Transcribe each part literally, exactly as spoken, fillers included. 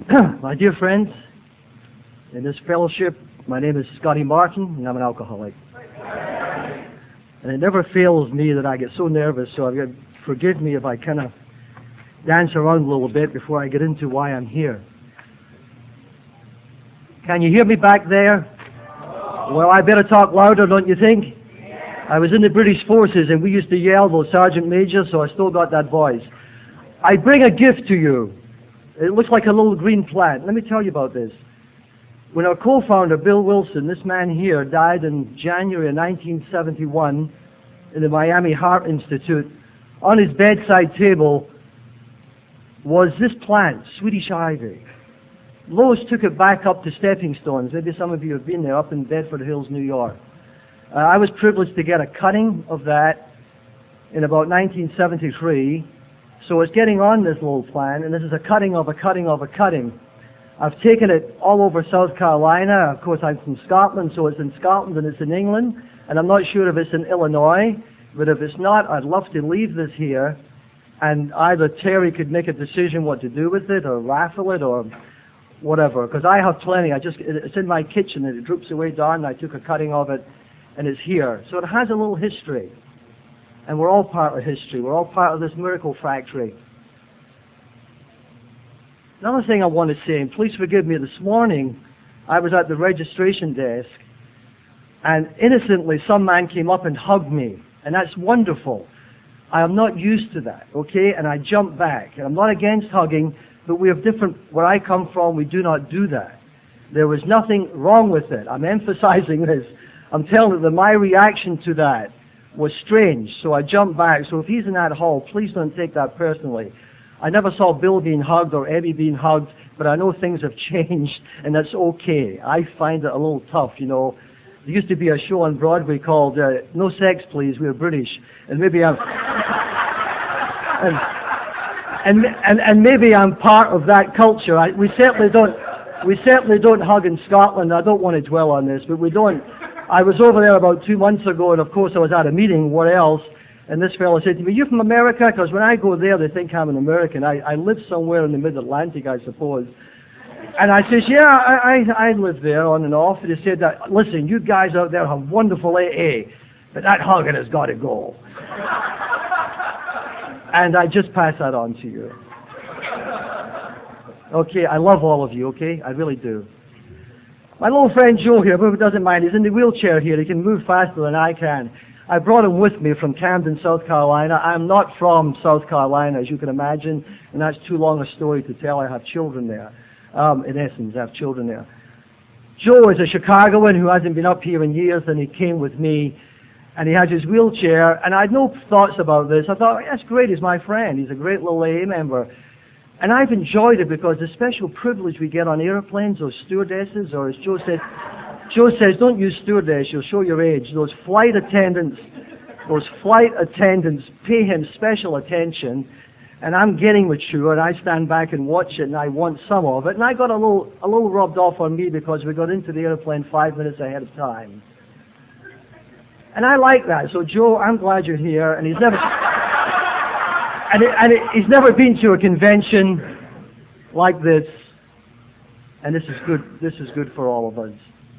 My dear friends, in this fellowship, my name is Scotty Martin, and I'm an alcoholic. And it never fails me that I get so nervous, so I've got, forgive me if I kind of dance around a little bit before I get into why I'm here. Can you hear me back there? Well, I better talk louder, don't you think? I was in the British forces, and we used to yell, those sergeant majors, so I still got that voice. I bring a gift to you. It looks like a little green plant. Let me tell you about this. When our co-founder, Bill Wilson, this man here, died in January of nineteen seventy-one in the Miami Heart Institute, on his bedside table was this plant, Swedish ivy. Lois took it back up to Stepping Stones. Maybe some of you have been there, up in Bedford Hills, New York. Uh, I was privileged to get a cutting of that in about nineteen seventy-three. So it's getting on this little plant, and this is a cutting of a cutting of a cutting. I've taken it all over South Carolina. Of course, I'm from Scotland, so it's in Scotland and it's in England. And I'm not sure if it's in Illinois, but if it's not, I'd love to leave this here. And either Terry could make a decision what to do with it, or raffle it, or whatever. Because I have plenty. I just It's in my kitchen, and it droops away down, and I took a cutting of it, and it's here. So it has a little history. And we're all part of history. We're all part of this miracle factory. Another thing I want to say, and please forgive me, this morning I was at the registration desk, and innocently some man came up and hugged me, and that's wonderful. I am not used to that, okay? And I jumped back. And I'm not against hugging, but we have different, where I come from, we do not do that. There was nothing wrong with it. I'm emphasizing this. I'm telling you that my reaction to that was strange, so I jumped back. So if he's in that hall, please don't take that personally. I never saw Bill being hugged or Eddie being hugged, but I know things have changed, and that's okay. I find it a little tough, you know. There used to be a show on Broadway called uh, No Sex Please, We're British, and maybe I'm and, and and and maybe I'm part of that culture. I, we certainly don't we certainly don't hug in Scotland. I don't want to dwell on this, but we don't. I was over there about two months ago, and of course I was at a meeting. What else? And this fellow said to me, "You from America?" Because when I go there, they think I'm an American. I, I live somewhere in the mid-Atlantic, I suppose. And I says, "Yeah, I, I, I live there on and off." And he said, that, "Listen, you guys out there have wonderful A A, but that hugging has got to go." And I just pass that on to you. Okay, I love all of you, okay? I really do. My little friend Joe here, who doesn't mind, he's in the wheelchair here. He can move faster than I can. I brought him with me from Camden, South Carolina. I'm not from South Carolina, as you can imagine, and that's too long a story to tell. I have children there. Um, in essence, I have children there. Joe is a Chicagoan who hasn't been up here in years, and he came with me, and he has his wheelchair, and I had no thoughts about this. I thought, that's great, he's my friend. He's a great little A A member. And I've enjoyed it because the special privilege we get on airplanes, or stewardesses, or as Joe said, Joe says, don't use stewardess, you'll show your age. Those flight attendants, those flight attendants pay him special attention, and I'm getting mature, and I stand back and watch it, and I want some of it. And I got a little, a little rubbed off on me because we got into the airplane five minutes ahead of time. And I like that. So Joe, I'm glad you're here, and he's never, and, it, and it, he's never been to a convention like this, and this is good. This is good for all of us.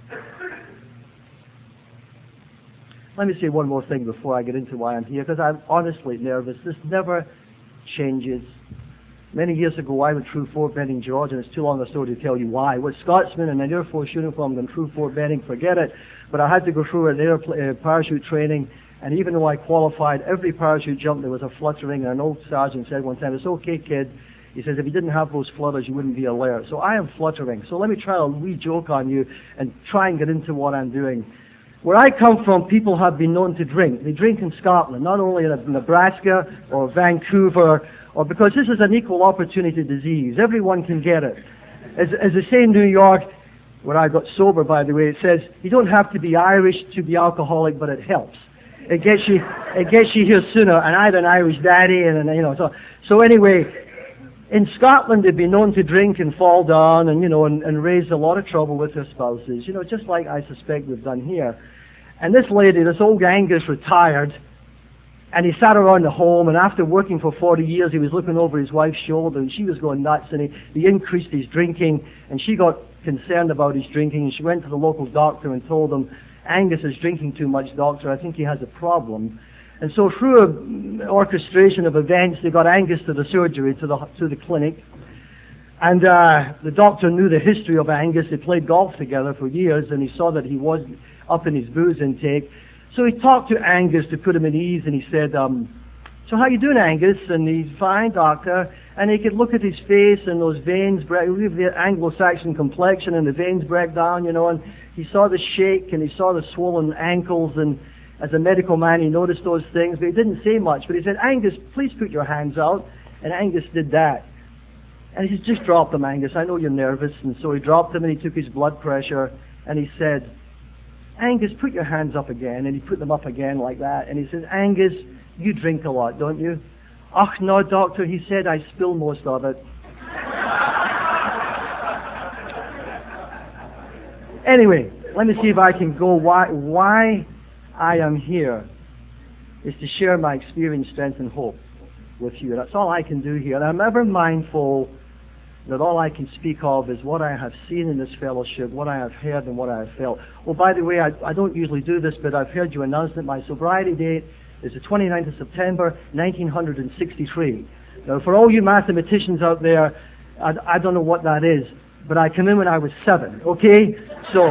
Let me say one more thing before I get into why I'm here, because I'm honestly nervous. This never changes. Many years ago, I went through Fort Benning, Georgia, and it's too long a story to tell you why. With Scotsman in an Air Force uniform going through Fort Benning, forget it. But I had to go through an air uh, parachute training, and even though I qualified, every parachute jump there was a fluttering, and an old sergeant said one time, "It's okay, kid." He says, "If you didn't have those flutters, you wouldn't be alert." So I am fluttering. So let me try a wee joke on you and try and get into what I'm doing. Where I come from, people have been known to drink. They drink in Scotland, not only in Nebraska or Vancouver, or because this is an equal opportunity disease. Everyone can get it. As, as they say in New York, where I got sober, by the way, it says, you don't have to be Irish to be alcoholic, but it helps. It gets you, it gets you here sooner, and I had an Irish daddy, and, and you know, so, so anyway, in Scotland, they've been known to drink and fall down and, you know, and, and raise a lot of trouble with their spouses, you know, just like I suspect we've done here. And this lady, this old Angus, retired, And he sat around the home, and after working for forty years, he was looking over his wife's shoulder, and she was going nuts, and he, he increased his drinking, and she got concerned about his drinking, and she went to the local doctor and told him, Angus is drinking too much, doctor, I think he has a problem. And so through an orchestration of events, they got Angus to the surgery, to the, to the clinic, and uh, the doctor knew the history of Angus. They played golf together for years, and he saw that he was up in his booze intake. So he talked to Angus to put him at ease, and he said, um, so how you doing, Angus? And he's fine, doctor. And he could look at his face, and those veins, the Anglo-Saxon complexion, and the veins break down, you know, and he saw the shake, and he saw the swollen ankles, and as a medical man, he noticed those things, but he didn't say much. But he said, Angus, please put your hands out. And Angus did that. And he said, just drop them, Angus. I know you're nervous. And so he dropped them, and he took his blood pressure, and he said, Angus, put your hands up again. And he put them up again like that. And he said, Angus, you drink a lot, don't you? Ach, no, doctor, he said, I spill most of it. Anyway, let me see if I can go. Why, why I am here is to share my experience, strength, and hope with you. That's all I can do here. And I'm ever mindful that all I can speak of is what I have seen in this fellowship, what I have heard, and what I have felt. Oh, by the way, I, I don't usually do this, but I've heard you announce that my sobriety date is the twenty-ninth of September, nineteen sixty-three. Now, for all you mathematicians out there, I, I don't know what that is, but I came in when I was seven, okay? So,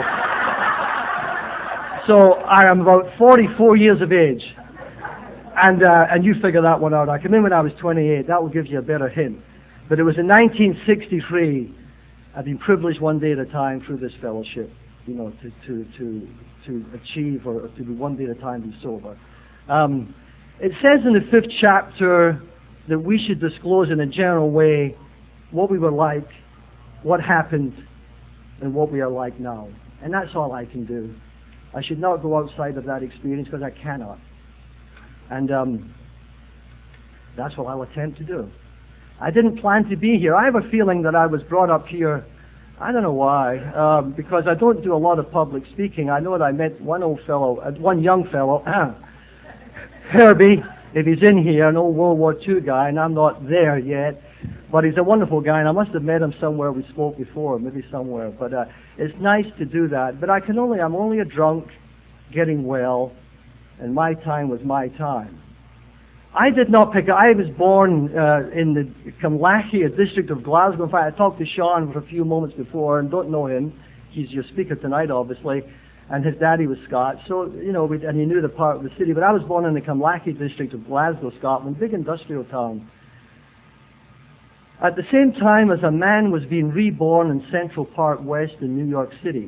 so I am about forty-four years of age. And, uh, and you figure that one out. I came in when I was twenty-eight. That will give you a better hint. But it was in nineteen sixty-three. I've been privileged one day at a time through this fellowship, you know, to, to, to, to achieve or to be one day at a time be sober. Um, it says in the fifth chapter that we should disclose in a general way what we were like, what happened, and what we are like now. And that's all I can do. I should not go outside of that experience because I cannot. And um, that's what I'll attempt to do. I didn't plan to be here. I have a feeling that I was brought up here, I don't know why, um, because I don't do a lot of public speaking. I know that I met one old fellow, uh, one young fellow, Herbie, if he's in here, an old World War Two guy, and I'm not there yet. But he's a wonderful guy, and I must have met him somewhere we spoke before, maybe somewhere. But uh, it's nice to do that. But I can only, I'm only a drunk getting well, and my time was my time. I did not pick, I was born uh, in the Cumlachie district of Glasgow. In fact, I talked to Sean for a few moments before, and don't know him. He's your speaker tonight, obviously. And his daddy was Scots, so, you know, we, and he knew the part of the city. But I was born in the Cumlachie district of Glasgow, Scotland, big industrial town. At the same time as a man was being reborn in Central Park West in New York City,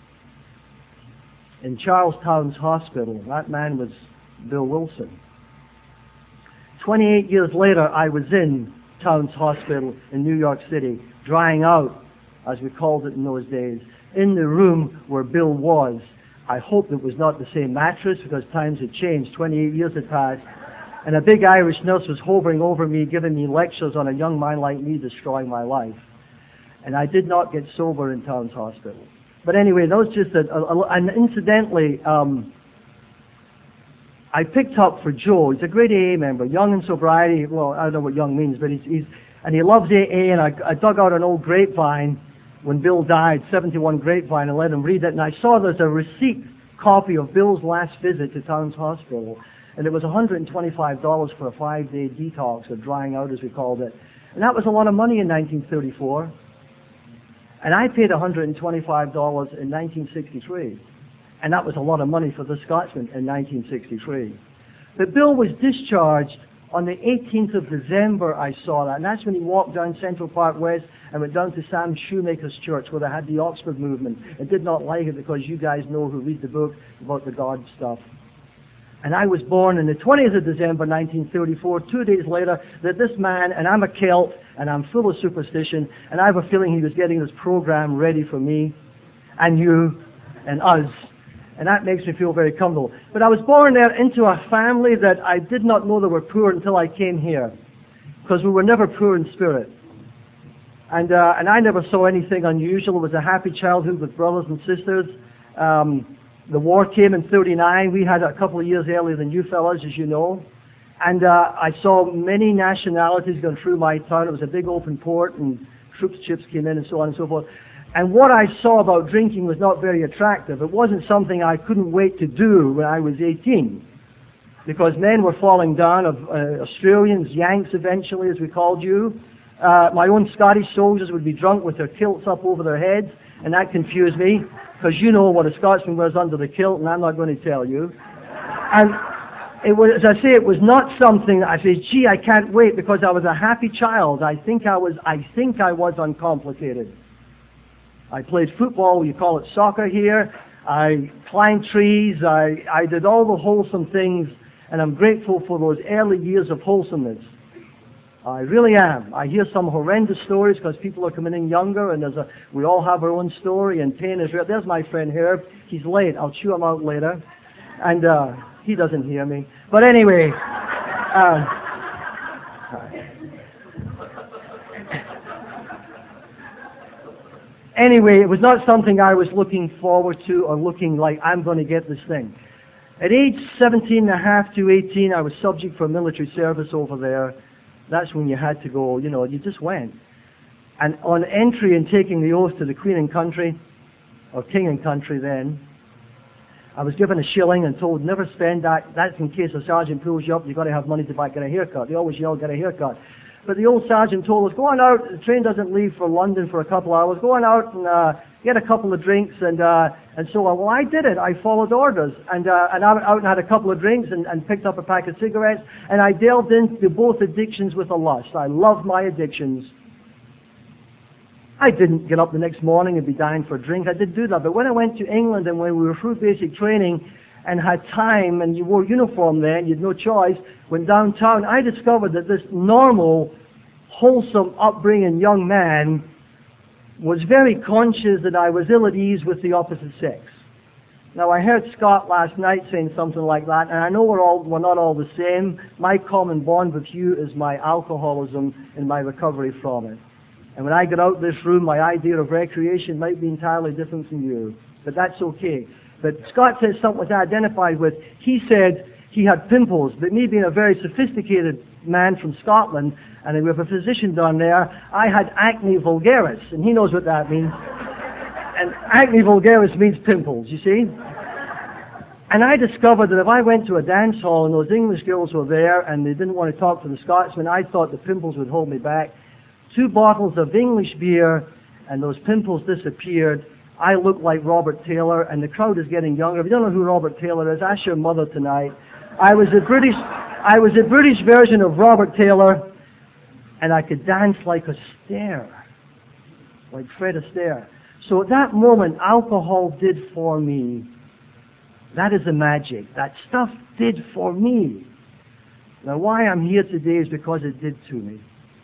in Charlestown's hospital. That man was Bill Wilson. twenty-eight years later, I was in Towns Hospital in New York City, drying out, as we called it in those days, in the room where Bill was. I hope it was not the same mattress because times had changed. twenty-eight years had passed. And a big Irish nurse was hovering over me, giving me lectures on a young man like me destroying my life. And I did not get sober in Towns Hospital. But anyway, that was just a, a, a and incidentally, um, I picked up for Joe. He's a great A A member, young in sobriety. Well, I don't know what young means, but he's, he's and he loves A A. And I, I dug out an old grapevine when Bill died, seventy-one grapevine, and let him read it. And I saw there's a receipt copy of Bill's last visit to Towns Hospital. And it was one hundred twenty-five dollars for a five-day detox, or drying out as we called it. And that was a lot of money in nineteen thirty-four. And I paid one hundred twenty-five dollars in nineteen sixty-three. And that was a lot of money for the Scotsman in nineteen sixty-three. But Bill was discharged on the eighteenth of December, I saw that. And that's when he walked down Central Park West and went down to Sam Shoemaker's church where they had the Oxford movement. And did not like it because you guys know who read the book about the God stuff. And I was born on the twentieth of December, nineteen thirty-four, two days later, that this man, and I'm a Celt, and I'm full of superstition, and I have a feeling he was getting this program ready for me, and you, and us. And that makes me feel very comfortable. But I was born there into a family that I did not know they were poor until I came here, because we were never poor in spirit. And uh, and I never saw anything unusual. It was a happy childhood with brothers and sisters. Um, The war came in thirty-nine. We had it a couple of years earlier than you fellas, as you know. And uh, I saw many nationalities going through my town. It was a big open port, and troops ships came in and so on and so forth. And what I saw about drinking was not very attractive. It wasn't something I couldn't wait to do when I was eighteen. Because men were falling down, of uh, Australians, Yanks eventually, as we called you. Uh, my own Scottish soldiers would be drunk with their kilts up over their heads, and that confused me, because you know what a Scotsman wears under the kilt, and I'm not going to tell you. And it was, as I say, it was not something that I said, gee, I can't wait, because I was a happy child. I think I was, I think I was uncomplicated. I played football, you call it soccer here. I climbed trees. I, I did all the wholesome things, and I'm grateful for those early years of wholesomeness. I really am. I hear some horrendous stories because people are coming in younger, and there's a, we all have our own story, and pain is real. There's my friend Herb. He's late. I'll chew him out later. And uh, he doesn't hear me. But anyway, uh, Anyway, it was not something I was looking forward to or looking like, I'm going to get this thing. At age seventeen and a half to eighteen, I was subject for military service over there. That's when you had to go, you know, you just went. And on entry and taking the oath to the Queen and Country, or King and Country then, I was given a shilling and told, never spend that. That's in case a sergeant pulls you up, you've got to have money to buy, get a haircut. They always yell, get a haircut. But the old sergeant told us, go on out, the train doesn't leave for London for a couple of hours, go on out and uh, get a couple of drinks and uh, and so on. Well, I did it. I followed orders. And, uh, and I went out and had a couple of drinks and, and picked up a pack of cigarettes, and I delved into both addictions with a lust. I loved my addictions. I didn't get up the next morning and be dying for a drink. I did do that. But when I went to England and when we were through basic training and had time, and you wore uniform then, you had no choice, went downtown, I discovered that this normal, wholesome, upbringing young man was very conscious that I was ill at ease with the opposite sex. Now, I heard Scott last night saying something like that, and I know we're all we're not all the same. My common bond with you is my alcoholism and my recovery from it. And when I get out of this room, my idea of recreation might be entirely different from you, but that's okay. But Scott said something which I identified with. He said he had pimples, but me being a very sophisticated man from Scotland, and we have a physician down there, I had acne vulgaris, and he knows what that means. And acne vulgaris means pimples, you see. And I discovered that if I went to a dance hall and those English girls were there and they didn't want to talk to the Scotsman, I thought the pimples would hold me back. Two bottles of English beer, and those pimples disappeared. I look like Robert Taylor, and the crowd is getting younger. If you don't know who Robert Taylor is, ask your mother tonight. I was a British, I was a British version of Robert Taylor, and I could dance like Astaire, like Fred Astaire. So at that moment, alcohol did for me. That is the magic. That stuff did for me. Now, why I'm here today is because it did to me.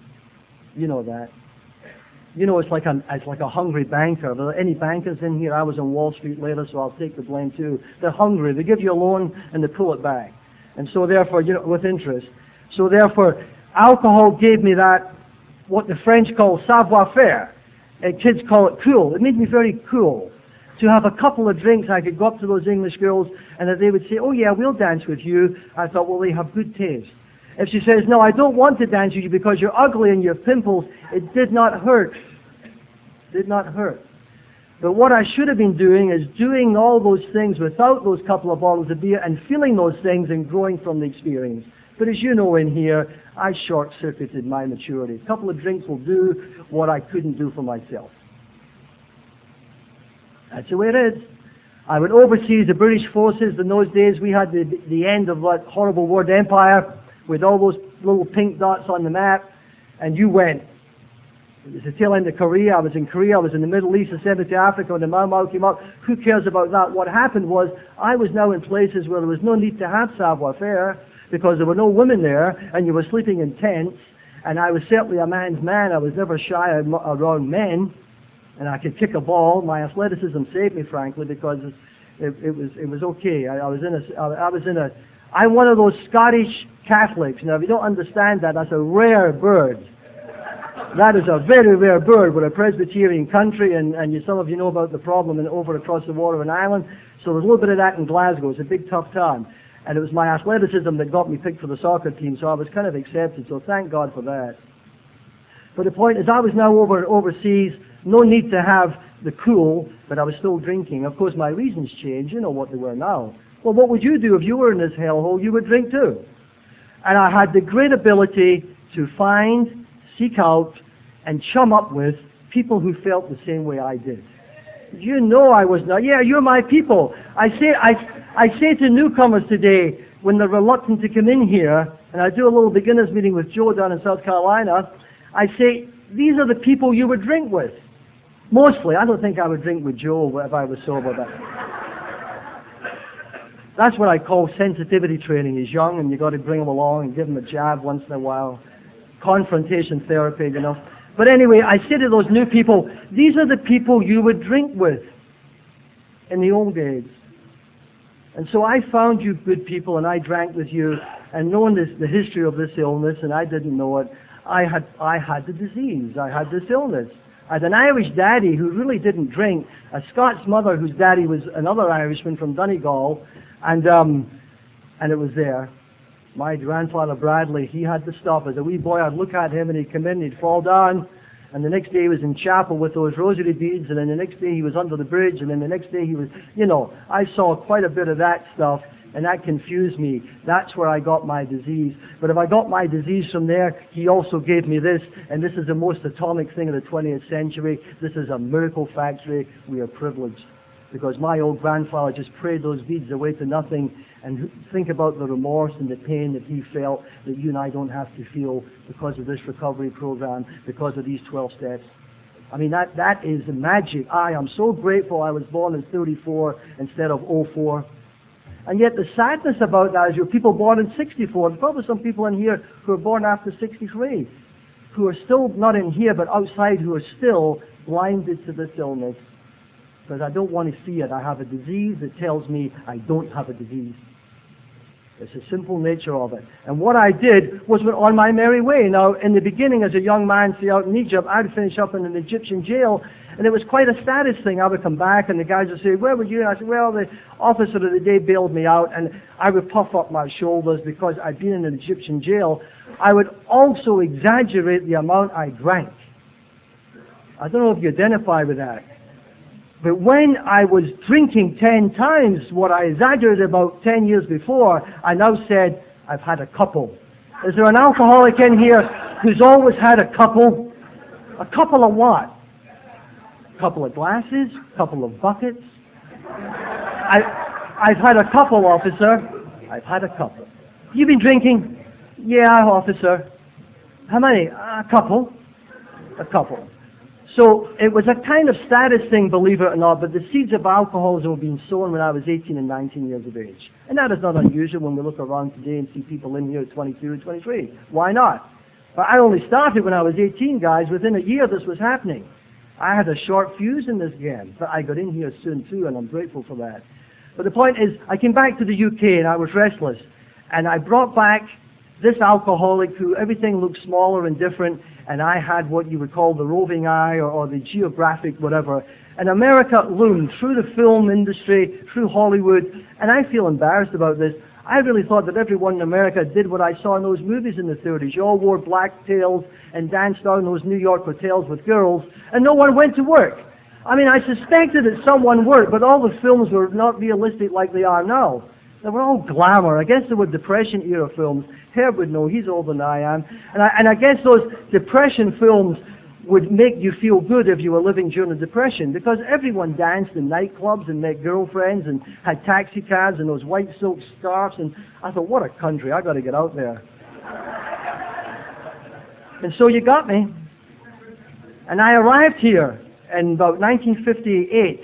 You know that. You know, it's like a, it's like a hungry banker. Are there any bankers in here? I was on Wall Street later, so I'll take the blame too. They're hungry. They give you a loan and they pull it back. And so therefore, you know, with interest. So therefore, alcohol gave me that, what the French call savoir-faire. And kids call it cool. It made me very cool. To have a couple of drinks, I could go up to those English girls and that they would say, oh yeah, we'll dance with you. I thought, well, they have good taste. If she says, no, I don't want to dance with you because you're ugly and you have pimples, it did not hurt. Did not hurt. But what I should have been doing is doing all those things without those couple of bottles of beer and feeling those things and growing from the experience. But as you know in here, I short-circuited my maturity. A couple of drinks will do what I couldn't do for myself. That's the way it is. I went overseas, the British forces. In those days, we had the, the end of that horrible World Empire with all those little pink dots on the map, and you went. It was the tail end of Korea. I was in Korea. I was in the Middle East. I sent it to Africa when the Mau Mau came up. Who cares about that? What happened was I was now in places where there was no need to have savoir-faire because there were no women there, and you were sleeping in tents, and I was certainly a man's man. I was never shy around men, and I could kick a ball. My athleticism saved me, frankly, because it, it was it was okay. I, I was in a I was in a I'm one of those Scottish Catholics. Now, if you don't understand that, that's a rare bird. That is a very rare bird. We're a Presbyterian country, and, and you, some of you know about the problem in, over across the water in Ireland. So there's a little bit of that in Glasgow. It's a big, tough town. And it was my athleticism that got me picked for the soccer team, so I was kind of accepted, so thank God for that. But the point is, I was now over overseas, no need to have the cool, but I was still drinking. Of course, my reasons changed, you know what they were now. Well, what would you do if you were in this hellhole? You would drink too. And I had the great ability to find, seek out, and chum up with people who felt the same way I did. You know I was not, yeah, you're my people. I say, I, I say to newcomers today, when they're reluctant to come in here, and I do a little beginners meeting with Joe down in South Carolina, I say, these are the people you would drink with. Mostly. I don't think I would drink with Joe if I was sober. But that's what I call sensitivity training. He's young and you've got to bring him along and give him a jab once in a while. Confrontation therapy, you know. But anyway, I say to those new people, these are the people you would drink with in the old days. And so I found you good people and I drank with you, and knowing this, the history of this illness, and I didn't know it, I had, I had the disease. I had this illness. I had an Irish daddy who really didn't drink, a Scots mother whose daddy was another Irishman from Donegal, and um, and it was there. My grandfather Bradley, he had the stuff. As a wee boy, I'd look at him and he'd come in, he'd fall down, and the next day he was in chapel with those rosary beads, and then the next day he was under the bridge, and then the next day he was, you know, I saw quite a bit of that stuff, and that confused me. That's where I got my disease. But if I got my disease from there, he also gave me this, and this is the most atomic thing of the twentieth century. This is a miracle factory. We are privileged. Because my old grandfather just prayed those beads away to nothing, and think about the remorse and the pain that he felt that you and I don't have to feel because of this recovery program, because of these twelve steps. I mean, that, that is magic. I am so grateful I was born in thirty-four instead of oh four. And yet the sadness about that is you're people born in sixty-four. There's probably some people in here who are born after sixty-three, who are still not in here but outside, who are still blinded to this illness. Because I don't want to see it. I have a disease that tells me I don't have a disease. It's the simple nature of it. And what I did was went on my merry way. Now, in the beginning, as a young man, see, out in Egypt, I'd finish up in an Egyptian jail, and it was quite a status thing. I would come back, and the guys would say, where were you? And I said, well, the officer of the day bailed me out, and I would puff up my shoulders because I'd been in an Egyptian jail. I would also exaggerate the amount I drank. I don't know if you identify with that. But when I was drinking ten times what I exaggerated about ten years before, I now said, I've had a couple. Is there an alcoholic in here who's always had a couple? A couple of what? A couple of glasses? A couple of buckets? I, I've had a couple, officer. I've had a couple. You been drinking? Yeah, officer. How many? A couple. A couple. So it was a kind of status thing, believe it or not, but the seeds of alcoholism were being sown when I was eighteen and nineteen years of age. And that is not unusual when we look around today and see people in here at twenty-two and twenty-three. Why not? But I only started when I was eighteen, guys. Within a year this was happening. I had a short fuse in this game, but I got in here soon too, and I'm grateful for that. But the point is, I came back to the U K and I was restless. And I brought back this alcoholic who everything looked smaller and different, and I had what you would call the roving eye or, or the geographic whatever. And America loomed through the film industry, through Hollywood, and I feel embarrassed about this. I really thought that everyone in America did what I saw in those movies in the thirties. You all wore black tails and danced out in those New York hotels with girls, and no one went to work. I mean, I suspected that someone worked, but all the films were not realistic like they are now. They were all glamour. I guess they were Depression-era films. Herb would know. He's older than I am. And I, and I guess those Depression films would make you feel good if you were living during the Depression, because everyone danced in nightclubs and met girlfriends and had taxi cabs and those white silk scarves. And I thought, what a country. I got to get out there. And so you got me. And I arrived here in about nineteen fifty-eight.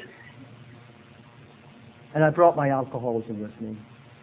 And I brought my alcoholism with me.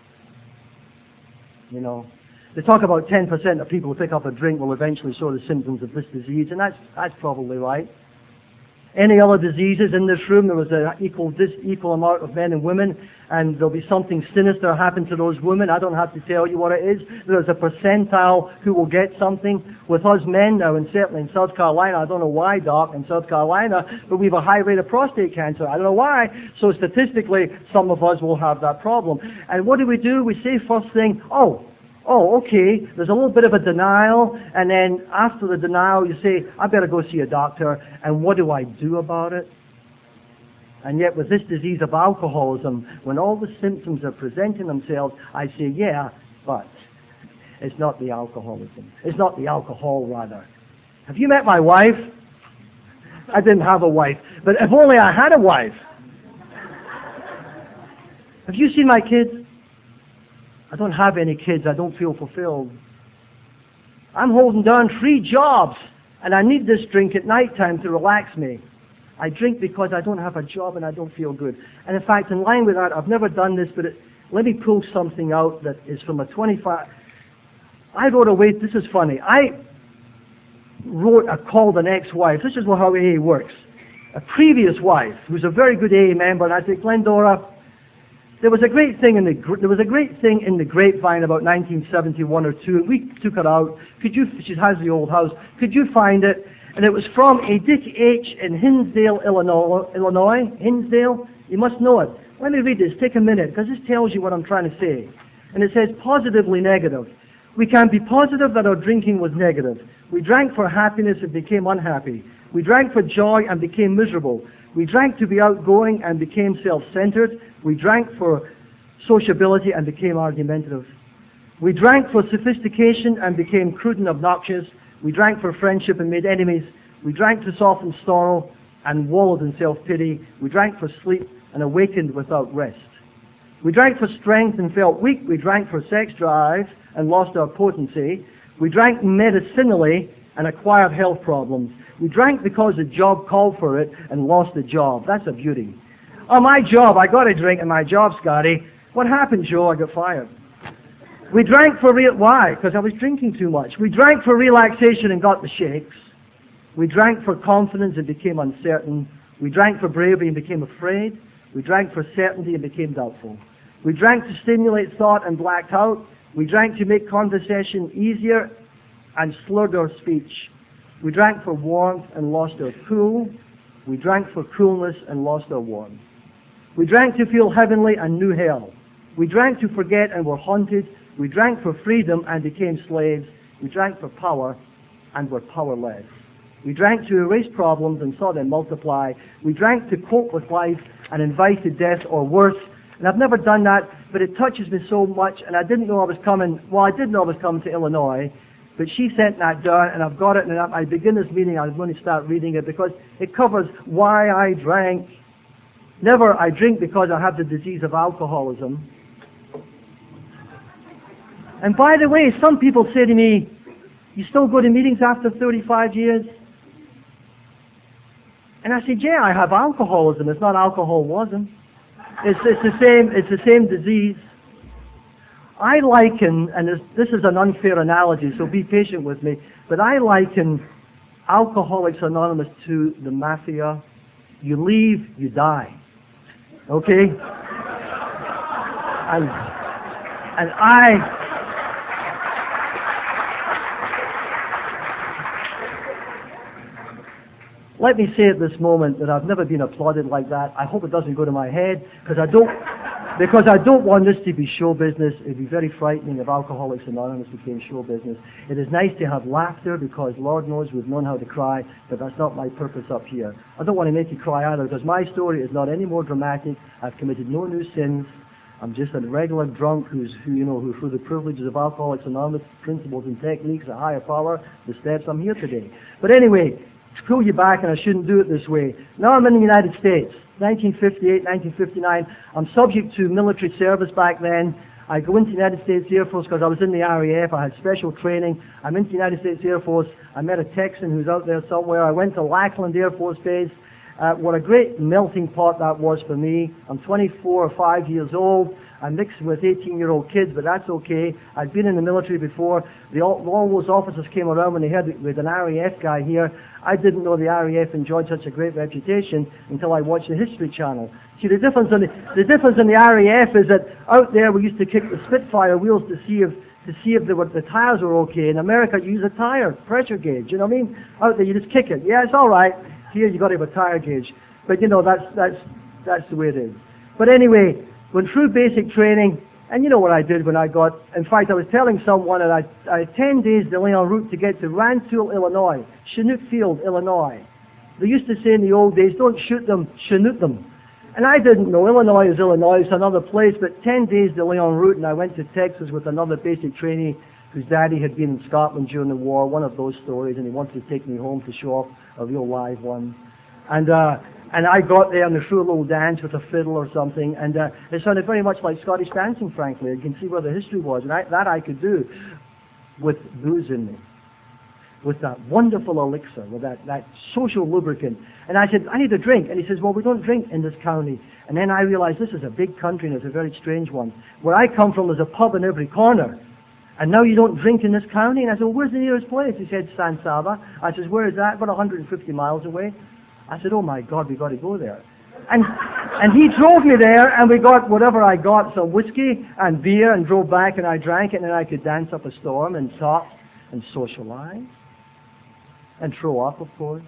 You know, they talk about ten percent of people who pick up a drink will eventually show the symptoms of this disease, and that's, that's probably right. Any other diseases in this room? There was an equal, dis, equal amount of men and women, and there'll be something sinister happen to those women. I don't have to tell you what it is. There's a percentile who will get something. With us men now, and certainly in South Carolina, I don't know why, Doc, in South Carolina, but we have a high rate of prostate cancer. I don't know why. So statistically, some of us will have that problem. And what do we do? We say first thing, oh, Oh, okay, there's a little bit of a denial, and then after the denial you say, I better go see a doctor, and what do I do about it? And yet with this disease of alcoholism, when all the symptoms are presenting themselves, I say, yeah, but it's not the alcoholism. It's not the alcohol, rather. Have you met my wife? I didn't have a wife, but if only I had a wife. Have you seen my kids? I don't have any kids. I don't feel fulfilled. I'm holding down three jobs, and I need this drink at night time to relax me. I drink because I don't have a job and I don't feel good. And in fact, in line with that, I've never done this, but it, let me pull something out that is from a twenty-five... I wrote away, this is funny. I wrote a call to an ex-wife. This is how A A works. A previous wife, who's a very good A A member, and I said, Glendora, There was a great thing in the there was a great thing in the grapevine about nineteen seventy-one or two, and we took it out. Could you? She has the old house. Could you find it? And it was from a Dick H. in Hinsdale, Illinois. Illinois, Hinsdale. You must know it. Let me read this. Take a minute, because this tells you what I'm trying to say. And it says positively negative. We can be positive that our drinking was negative. We drank for happiness and became unhappy. We drank for joy and became miserable. We drank to be outgoing and became self-centered. We drank for sociability and became argumentative. We drank for sophistication and became crude and obnoxious. We drank for friendship and made enemies. We drank to soften sorrow and wallowed in self-pity. We drank for sleep and awakened without rest. We drank for strength and felt weak. We drank for sex drive and lost our potency. We drank medicinally and acquired health problems. We drank because the job called for it and lost the job. That's a beauty. Oh, my job, I got a drink in my job, Scotty. What happened, Joe? I got fired. We drank for real... Why? Because I was drinking too much. We drank for relaxation and got the shakes. We drank for confidence and became uncertain. We drank for bravery and became afraid. We drank for certainty and became doubtful. We drank to stimulate thought and blacked out. We drank to make conversation easier and slurred our speech. We drank for warmth and lost our cool. We drank for coolness and lost our warmth. We drank to feel heavenly and knew hell. We drank to forget and were haunted. We drank for freedom and became slaves. We drank for power and were powerless. We drank to erase problems and saw them multiply. We drank to cope with life and invited death or worse. And I've never done that, but it touches me so much, and I didn't know I was coming, well, I did know I was coming to Illinois, but she sent that down, and I've got it, and I begin this meeting, I'm going to start reading it, because it covers why I drank. Never I drink because I have the disease of alcoholism. And by the way, some people say to me, you still go to meetings after thirty-five years? And I said, yeah, I have alcoholism. It's not alcoholism. It's, it's the same, it's the same disease. I liken, and this, this is an unfair analogy, so be patient with me, but I liken Alcoholics Anonymous to the mafia. You leave, you die. Okay? And, and I... Let me say at this moment that I've never been applauded like that. I hope it doesn't go to my head, because I don't, because I don't want this to be show business. It'd be very frightening if Alcoholics Anonymous became show business. It is nice to have laughter, because Lord knows we've known how to cry, but that's not my purpose up here. I don't want to make you cry either, because my story is not any more dramatic. I've committed no new sins. I'm just a regular drunk who's, who, you know, who through the privileges of Alcoholics Anonymous, principles and techniques, a higher power, the steps, I'm here today. But anyway, to pull you back, and I shouldn't do it this way. Now I'm in the United States, nineteen fifty-eight, nineteen fifty-nine. I'm subject to military service back then. I go into the United States Air Force because I was in the R A F. I had special training. I'm into the United States Air Force. I met a Texan who's out there somewhere. I went to Lackland Air Force Base, Uh, what a great melting pot that was for me. I'm twenty-four or five years old. I'm mixed with eighteen-year-old kids, but that's okay. I'd been in the military before. The, all, all those officers came around when they heard with an R A F guy here. I didn't know the R A F enjoyed such a great reputation until I watched the History Channel. See, the difference in the, the difference in the R A F is that out there we used to kick the Spitfire wheels to see if to see if the, the tires were okay. In America, you use a tire pressure gauge. You know what I mean? Out there, you just kick it. Yeah, it's all right. Here, you got to have a tire gauge. But you know, that's that's that's the way it is. But anyway, went through basic training, and you know what I did when I got. In fact, I was telling someone that I, I had ten days delay en route to get to Rantoul, Illinois, Chinook Field, Illinois. They used to say in the old days, "Don't shoot them, chinook them." And I didn't know. Illinois is Illinois, it's another place, but ten days delay en route, and I went to Texas with another basic trainee whose daddy had been in Scotland during the war, one of those stories, and he wanted to take me home to show off a real live one. And uh, and I got there and they threw a little dance with a fiddle or something, and uh, it sounded very much like Scottish dancing, frankly. You can see where the history was, and I, that I could do with booze in me, with that wonderful elixir, with that, that social lubricant. And I said, I need a drink. And he says, well, we don't drink in this county. And then I realized this is a big country and it's a very strange one. Where I come from, there's a pub in every corner. And now you don't drink in this county? And I said, well, where's the nearest place? He said, San Saba. I said, where is that? About one hundred fifty miles away. I said, oh my God, we got to go there. And and he drove me there, and we got whatever I got, some whiskey and beer, and drove back, and I drank it, and then I could dance up a storm and talk and socialize and throw up, of course,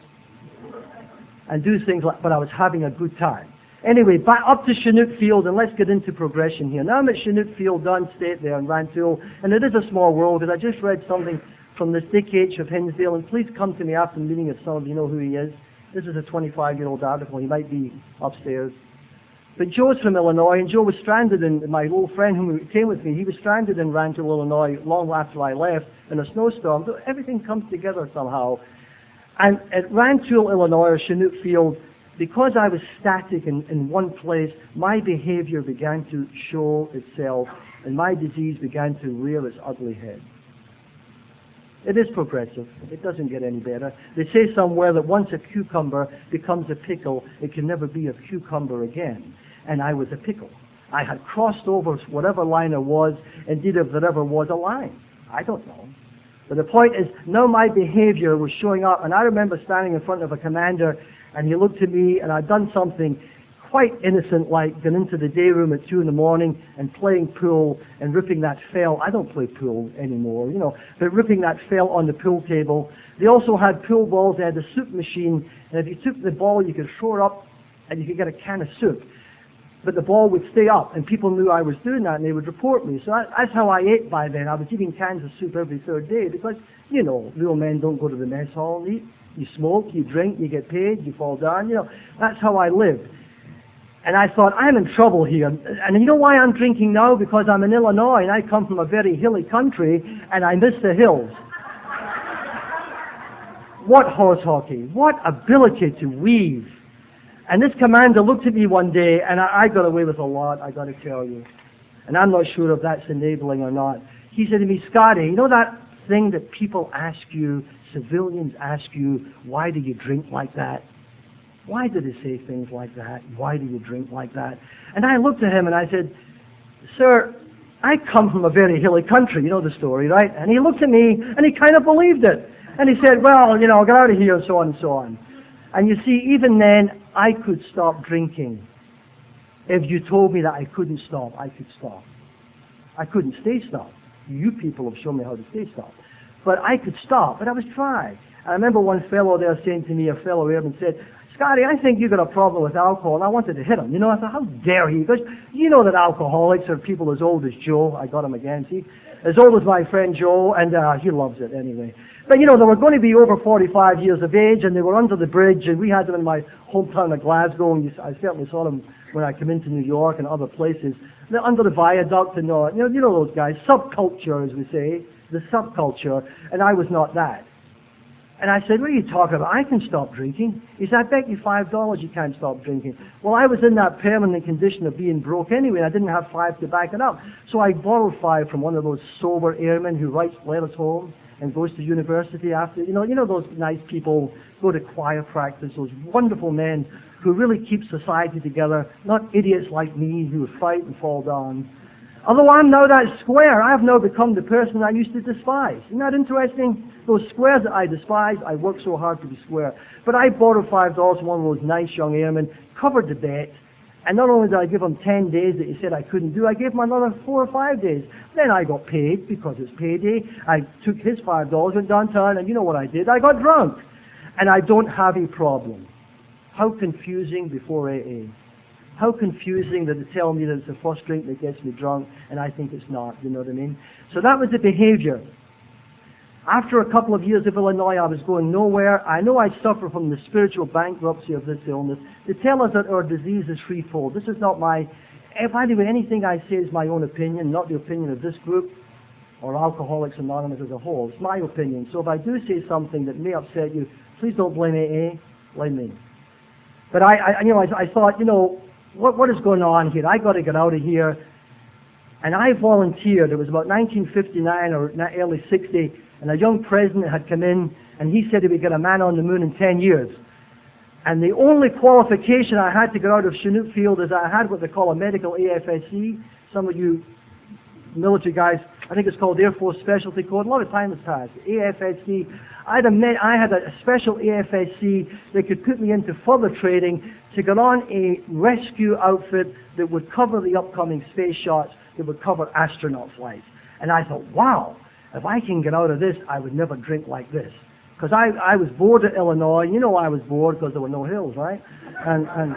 and do things like, but I was having a good time. Anyway, back up to Chinook Field, and let's get into progression here. Now I'm at Chinook Field, downstate there in Rantoul, and it is a small world, because I just read something from this Dick H. of Hinsdale, and please come to me after the meeting if some of you know who he is. This is a twenty-five-year-old article. He might be upstairs. But Joe's from Illinois, and Joe was stranded in, my old friend who came with me, he was stranded in Rantoul, Illinois, long after I left, in a snowstorm. So everything comes together somehow. And at Rantoul, Illinois, or Chinook Field, because I was static in, in one place, my behavior began to show itself, and my disease began to rear its ugly head. It is progressive. It doesn't get any better. They say somewhere that once a cucumber becomes a pickle, it can never be a cucumber again. And I was a pickle. I had crossed over whatever line there was, indeed if there ever was a line. I don't know. But the point is, now my behavior was showing up, and I remember standing in front of a commander, and he looked at me, and I'd done something quite innocent, like going into the day room at two in the morning and playing pool and ripping that fell. I don't play pool anymore, you know, but ripping that fell on the pool table. They also had pool balls. They had a soup machine, and if you took the ball, you could throw it up, and you could get a can of soup. But the ball would stay up, and people knew I was doing that, and they would report me. So that's how I ate by then. I was eating cans of soup every third day because, you know, real men don't go to the mess hall and eat. You smoke, you drink, you get paid, you fall down. You know, that's how I lived. And I thought, I'm in trouble here. And you know why I'm drinking now? Because I'm in Illinois, and I come from a very hilly country, and I miss the hills. What horse hockey. What ability to weave. And this commander looked at me one day, and I, I got away with a lot, I got to tell you. And I'm not sure if that's enabling or not. He said to me, Scotty, you know that thing that people ask you, civilians ask you, why do you drink like that? Why do they say things like that? Why do you drink like that? And I looked at him and I said, sir, I come from a very hilly country. You know the story, right? And he looked at me and he kind of believed it. And he said, well, you know, get out of here, and so on and so on. And you see, even then, I could stop drinking. If you told me that I couldn't stop, I could stop. I couldn't stay stopped. You people have shown me how to stay stopped. But I could stop, but I was trying. I remember one fellow there saying to me, a fellow airman said, Scotty, I think you've got a problem with alcohol, and I wanted to hit him. You know, I thought, how dare he? Because you know that alcoholics are people as old as Joe. I got him again, see? As old as my friend Joe, and uh, he loves it anyway. But, you know, they were going to be over forty-five years of age, and they were under the bridge, and we had them in my hometown of Glasgow, and I certainly saw them when I came into New York and other places. They're under the viaduct and all. You know, you know those guys, subculture, as we say, the subculture, and I was not that. And I said, what are you talking about? I can stop drinking. He said, I bet you five dollars you can't stop drinking. Well, I was in that permanent condition of being broke anyway. I didn't have five to back it up. So I borrowed five from one of those sober airmen who writes letters home and goes to university after. You know, you know those nice people go to choir practice, those wonderful men who really keep society together, not idiots like me who fight and fall down. Although I'm now that square, I have now become the person I used to despise. Isn't that interesting? Those squares that I despise, I worked so hard to be square. But I borrowed five dollars from one of those nice young airmen, covered the debt, and not only did I give him ten days that he said I couldn't do, I gave him another four or five days. Then I got paid because it's payday. I took his five dollars, went downtown, and you know what I did? I got drunk. And I don't have a problem. How confusing before A A. How confusing that they tell me that it's the first drink that gets me drunk, and I think it's not, you know what I mean? So that was the behavior. After a couple of years of Illinois, I was going nowhere. I know I suffer from the spiritual bankruptcy of this illness. They tell us that our disease is threefold. This is not my, if I do anything I say is my own opinion, not the opinion of this group or Alcoholics Anonymous as a whole. It's my opinion. So if I do say something that may upset you, please don't blame A A, blame me. But I, I you know, I, I thought, you know, What, what is going on here? I got to get out of here. And I volunteered. It was about nineteen fifty-nine or early sixty, and a young president had come in, and he said he would get a man on the moon in ten years. And the only qualification I had to get out of Chinook Field is I had what they call a medical A F S C. Some of you military guys, I think it's called Air Force Specialty Code. A lot of time has passed. A F S C. I had, a med- I had a special A F S C that could put me into further training to get on a rescue outfit that would cover the upcoming space shots, that would cover astronaut flights. And I thought, wow, if I can get out of this, I would never drink like this. Because I, I was bored at Illinois. You know I was bored because there were no hills, right? And, and,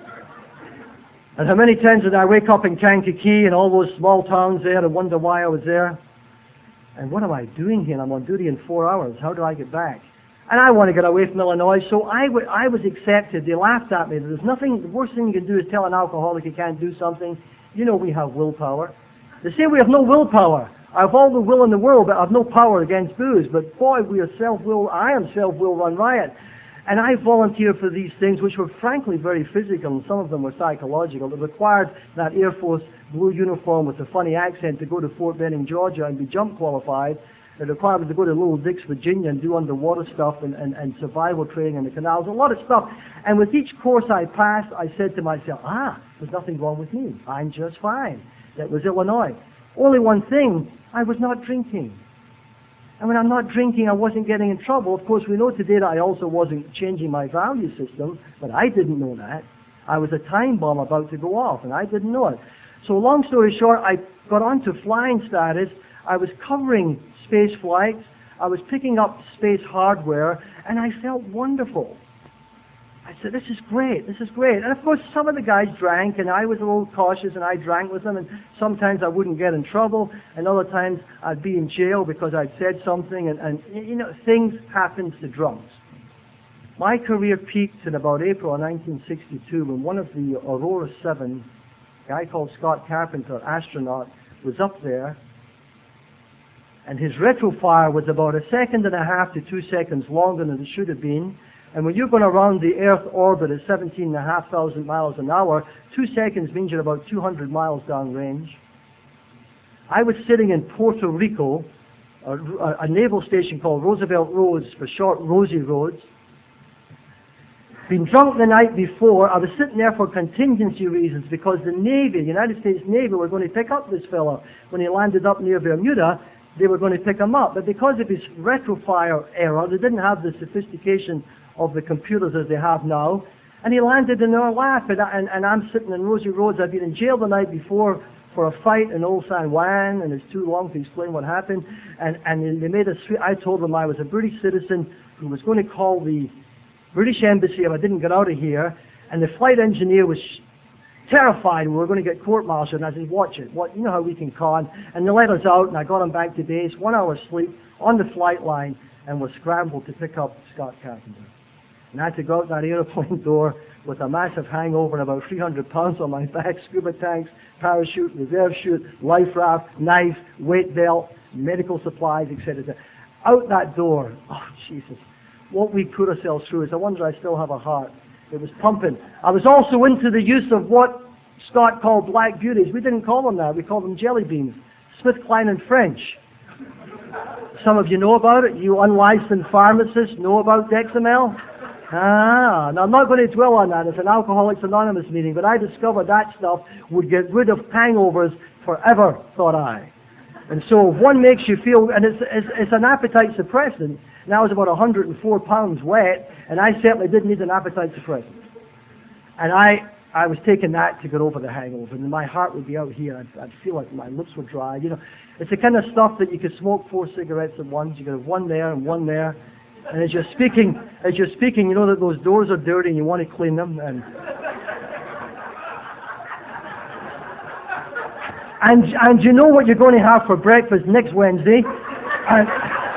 and how many times did I wake up in Kankakee and all those small towns there and wonder why I was there? And what am I doing here? I'm on duty in four hours. How do I get back? And I want to get away from Illinois, so I, w- I was accepted. They laughed at me. There's nothing, the worst thing you can do is tell an alcoholic he can't do something. You know we have willpower. They say we have no willpower. I have all the will in the world, but I have no power against booze. But boy, we are self-will, I am self-will run riot. And I volunteered for these things, which were frankly very physical, and some of them were psychological. It required that Air Force blue uniform with a funny accent to go to Fort Benning, Georgia, and be jump qualified. It required me to go to Little Dix, Virginia, and do underwater stuff and, and, and survival training in the canals, a lot of stuff. And with each course I passed, I said to myself, ah, there's nothing wrong with me. I'm just fine. That was Illinois. Only one thing, I was not drinking. And when I'm not drinking, I wasn't getting in trouble. Of course, we know today that I also wasn't changing my value system, but I didn't know that. I was a time bomb about to go off, and I didn't know it. So long story short, I got onto flying status. I was covering space flights. I was picking up space hardware, and I felt wonderful. I said, this is great, this is great. And of course, some of the guys drank, and I was a little cautious, and I drank with them, and sometimes I wouldn't get in trouble, and other times I'd be in jail because I'd said something, and, and you know, things happen to drunks. My career peaked in about April of nineteen sixty-two when one of the Aurora seven, a guy called Scott Carpenter, astronaut, was up there, and his retrofire was about a second and a half to two seconds longer than it should have been. And when you're going around the Earth orbit at seventeen and a half thousand miles an hour, two seconds means you're about two hundred miles downrange. I was sitting in Puerto Rico, a, a naval station called Roosevelt Roads, for short, Rosie Roads. Been drunk the night before. I was sitting there for contingency reasons because the Navy, the United States Navy, were going to pick up this fellow when he landed up near Bermuda. They were going to pick him up. But because of his retrofire error, they didn't have the sophistication of the computers as they have now. And he landed in our lap. And, and, and I'm sitting in Rosie Roads. I'd been in jail the night before for a fight in Old San Juan, and it's too long to explain what happened. And, and they made a sweet, I told them I was a British citizen who was going to call the British Embassy if I didn't get out of here. And the flight engineer was terrified we were going to get court-martialed. And I said, watch it. What, you know how we can con. And they let us out, and I got him back to base, one hour sleep on the flight line, and was scrambled to pick up Scott Carpenter. And I had to go out that airplane door with a massive hangover and about three hundred pounds on my back, scuba tanks, parachute, reserve chute, life raft, knife, weight belt, medical supplies, et cetera. Out that door, oh Jesus, what we put ourselves through is I wonder I still have a heart. It was pumping. I was also into the use of what Scott called black beauties. We didn't call them that. We called them jelly beans. Smith, Klein and French. Some of you know about it. You unlicensed pharmacists know about Dexamel. Ah, now I'm not going to dwell on that. It's an Alcoholics Anonymous meeting, but I discovered that stuff would get rid of hangovers forever, thought I. And so if one makes you feel, and it's, it's, it's an appetite suppressant, and I was about one hundred four pounds wet, and I certainly didn't need an appetite suppressant. And I, I was taking that to get over the hangover, and my heart would be out here. I'd, I'd feel like my lips were dry. You know, it's the kind of stuff that you could smoke four cigarettes at once. You could have one there and one there. And as you're speaking, as you're speaking, you know that those doors are dirty and you want to clean them. And and, and you know what you're going to have for breakfast next Wednesday. And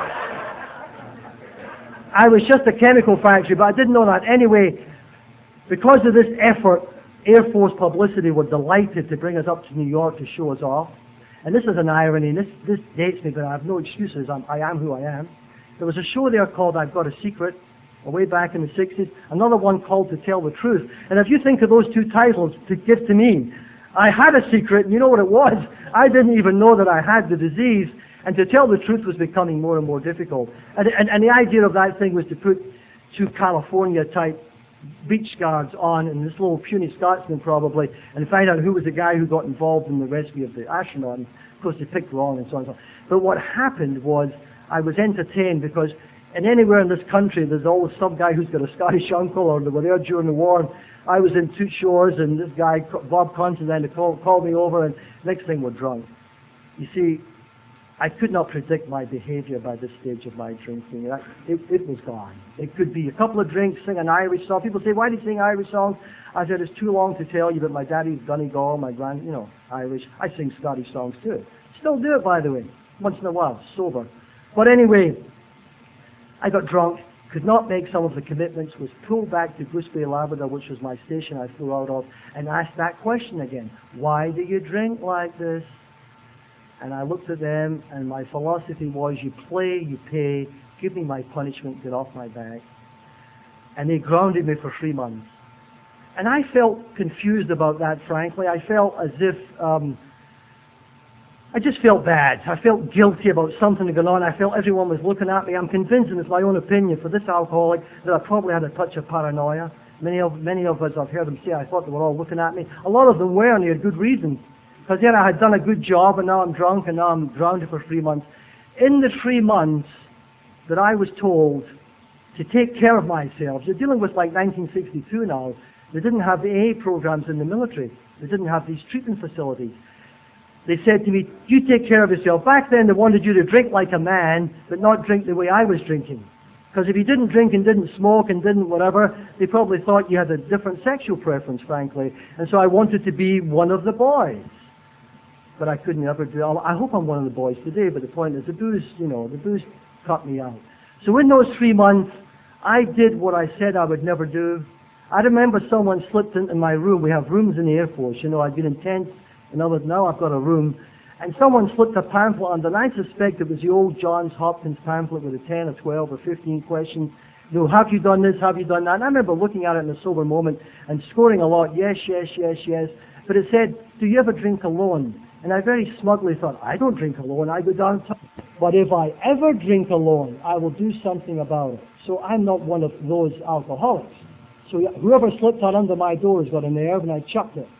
I was just a chemical factory, but I didn't know that. Anyway, because of this effort, Air Force publicity were delighted to bring us up to New York to show us off. And this is an irony. This, this dates me, but I have no excuses. I'm, I am who I am. There was a show there called I've Got a Secret, way back in the sixties. Another one called To Tell the Truth. And if you think of those two titles to give to me, I had a secret, and you know what it was? I didn't even know that I had the disease. And to tell the truth was becoming more and more difficult. And, and, and the idea of that thing was to put two California-type beach guards on, and this little puny Scotsman probably, and find out who was the guy who got involved in the rescue of the astronaut. And of course, they picked wrong and so on and so on. But what happened was I was entertained because and anywhere in this country, there's always some guy who's got a Scottish uncle, or they were there during the war. And I was in Two Shores, and this guy, Bob Considine, called, called me over, and next thing we're drunk. You see, I could not predict my behavior by this stage of my drinking. It, it was gone. It could be a couple of drinks, sing an Irish song. People say, why do you sing Irish songs? I said, it's too long to tell you, but my daddy's Donegal, my grand, you know, Irish. I sing Scottish songs too. Still do it, by the way, once in a while, sober. But anyway, I got drunk, could not make some of the commitments, was pulled back to Goose Bay, Labrador, which was my station I flew out of, and asked that question again. Why do you drink like this? And I looked at them, and my philosophy was, you play, you pay, give me my punishment, get off my back. And they grounded me for three months. And I felt confused about that, frankly. I felt as if, um, I just felt bad. I felt guilty about something going on. I felt everyone was looking at me. I'm convinced, and it's my own opinion, for this alcoholic, that I probably had a touch of paranoia. Many of, many of us, I've heard them say, I thought they were all looking at me. A lot of them were, and they had good reasons. Because then I had done a good job, and now I'm drunk, and now I'm drowned for three months. In the three months that I was told to take care of myself, you're dealing with like nineteen sixty-two now. They didn't have the A A programs in the military. They didn't have these treatment facilities. They said to me, you take care of yourself. Back then they wanted you to drink like a man, but not drink the way I was drinking. Because if you didn't drink and didn't smoke and didn't whatever, they probably thought you had a different sexual preference, frankly. And so I wanted to be one of the boys. But I couldn't ever do it. I hope I'm one of the boys today, but the point is the booze, you know, the booze cut me out. So in those three months, I did what I said I would never do. I remember someone slipped into my room. We have rooms in the Air Force. You know, I'd been in tents, and I was, now I've got a room. And someone slipped a pamphlet under, and I suspect it was the old Johns Hopkins pamphlet with a ten or twelve or fifteen questions. You know, have you done this? Have you done that? And I remember looking at it in a sober moment and scoring a lot. Yes, yes, yes, yes. But it said, do you ever drink alone? And I very smugly thought, I don't drink alone. I go downtown. But if I ever drink alone, I will do something about it. So I'm not one of those alcoholics. So whoever slipped that under my door has got a nerve, and I chucked it.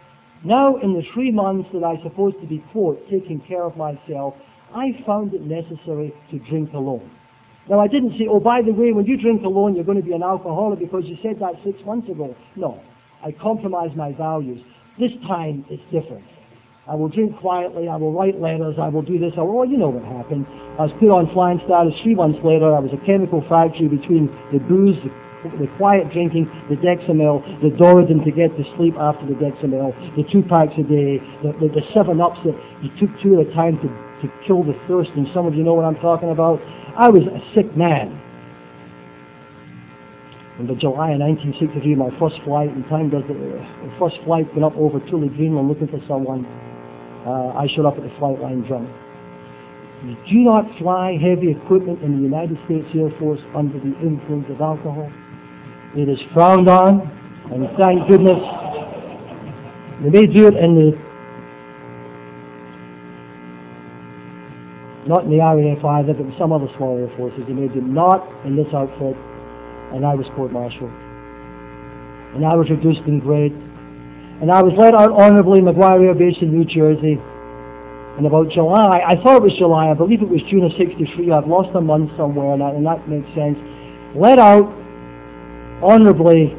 Now, in the three months that I supposed to be, quote, taking care of myself, I found it necessary to drink alone. Now, I didn't say, oh, by the way, when you drink alone, you're going to be an alcoholic because you said that six months ago. No. I compromised my values. This time, it's different. I will drink quietly, I will write letters, I will do this. I will, well, you know what happened. I was put on flying status three months later. I was a chemical factory between the booze, the, the quiet drinking, the Dexamel, the Doradin to get to sleep after the Dexamel, the two packs a day, the, the, the seven-ups that you took two at a time to, to kill the thirst, and some of you know what I'm talking about. I was a sick man. In the July of nineteen sixty-three, my first flight, and time does the, the first flight went up over Thule, Greenland looking for someone. Uh, I showed up at the flight line drunk. You do not fly heavy equipment in the United States Air Force under the influence of alcohol. It is frowned on, and thank goodness they may do it in the, not in the R A F either, but in some other small air forces. They may do not in this outfit, and I was court-martialed. And I was reduced in grade. And I was let out honorably in McGuire Air Base in New Jersey in about July. I thought it was July. I believe it was June of sixty-three. I've lost a month somewhere, and that, and that makes sense. Let out honorably,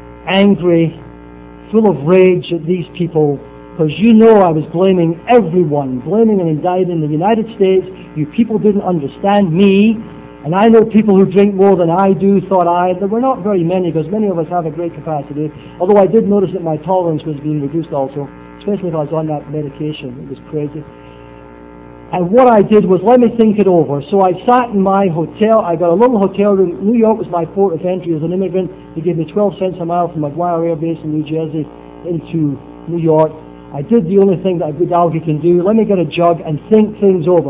angry, full of rage at these people, because you know I was blaming everyone, blaming and indicting the United States. You people didn't understand me. And I know people who drink more than I do, thought I. There were not very many, because many of us have a great capacity. Although I did notice that my tolerance was being reduced also, especially if I was on that medication. It was crazy. And what I did was let me think it over. So I sat in my hotel. I got a little hotel room. New York was my port of entry as an immigrant. They gave me twelve cents a mile from McGuire Air Base in New Jersey into New York. I did the only thing that a good algae can do. Let me get a jug and think things over.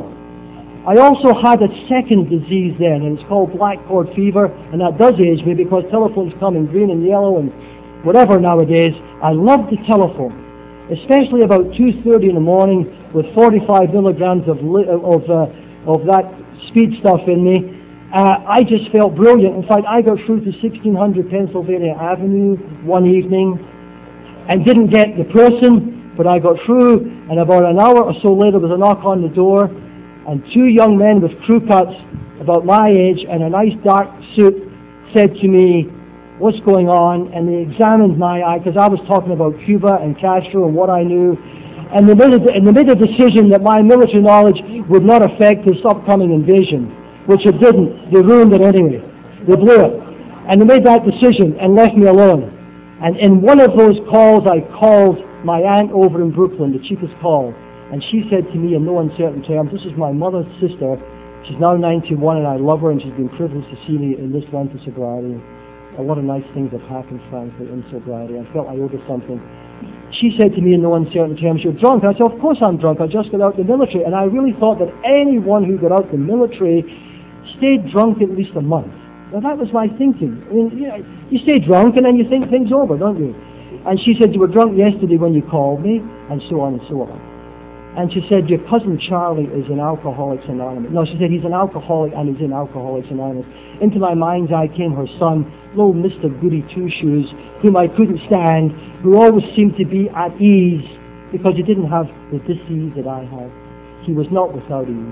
I also had a second disease then, and it's called black cord fever, and that does age me because telephones come in green and yellow and whatever nowadays. I loved the telephone, especially about two thirty in the morning with forty-five milligrams of li- of uh, of that speed stuff in me. Uh, I just felt brilliant. In fact, I got through to sixteen hundred Pennsylvania Avenue one evening and didn't get the person, but I got through, and about an hour or so later there was a knock on the door, and two young men with crew cuts about my age and a nice dark suit said to me, "What's going on?" And they examined my eye, because I was talking about Cuba and Castro and what I knew. And they made, a, and they made a decision that my military knowledge would not affect this upcoming invasion, which it didn't. They ruined it anyway. They blew it. And they made that decision and left me alone. And in one of those calls, I called my aunt over in Brooklyn, the cheapest call. And she said to me in no uncertain terms, "This is my mother's sister. She's now ninety-one, and I love her, and she's been privileged to see me in this length of sobriety. A lot of nice things have happened, frankly, in sobriety. I felt I owed her something." She said to me in no uncertain terms, "You're drunk." I said, "Of course I'm drunk. I just got out of the military." And I really thought that anyone who got out of the military stayed drunk at least a month. Now, that was my thinking. I mean, you know, you stay drunk, and then you think things over, don't you? And she said, "You were drunk yesterday when you called me," and so on and so on. And she said, "Your cousin Charlie is in Alcoholics Anonymous." No, she said, "He's an alcoholic and he's in Alcoholics Anonymous." Into my mind's eye came her son, little Mister Goody Two-Shoes, whom I couldn't stand, who always seemed to be at ease because he didn't have the disease that I had. He was not without ease.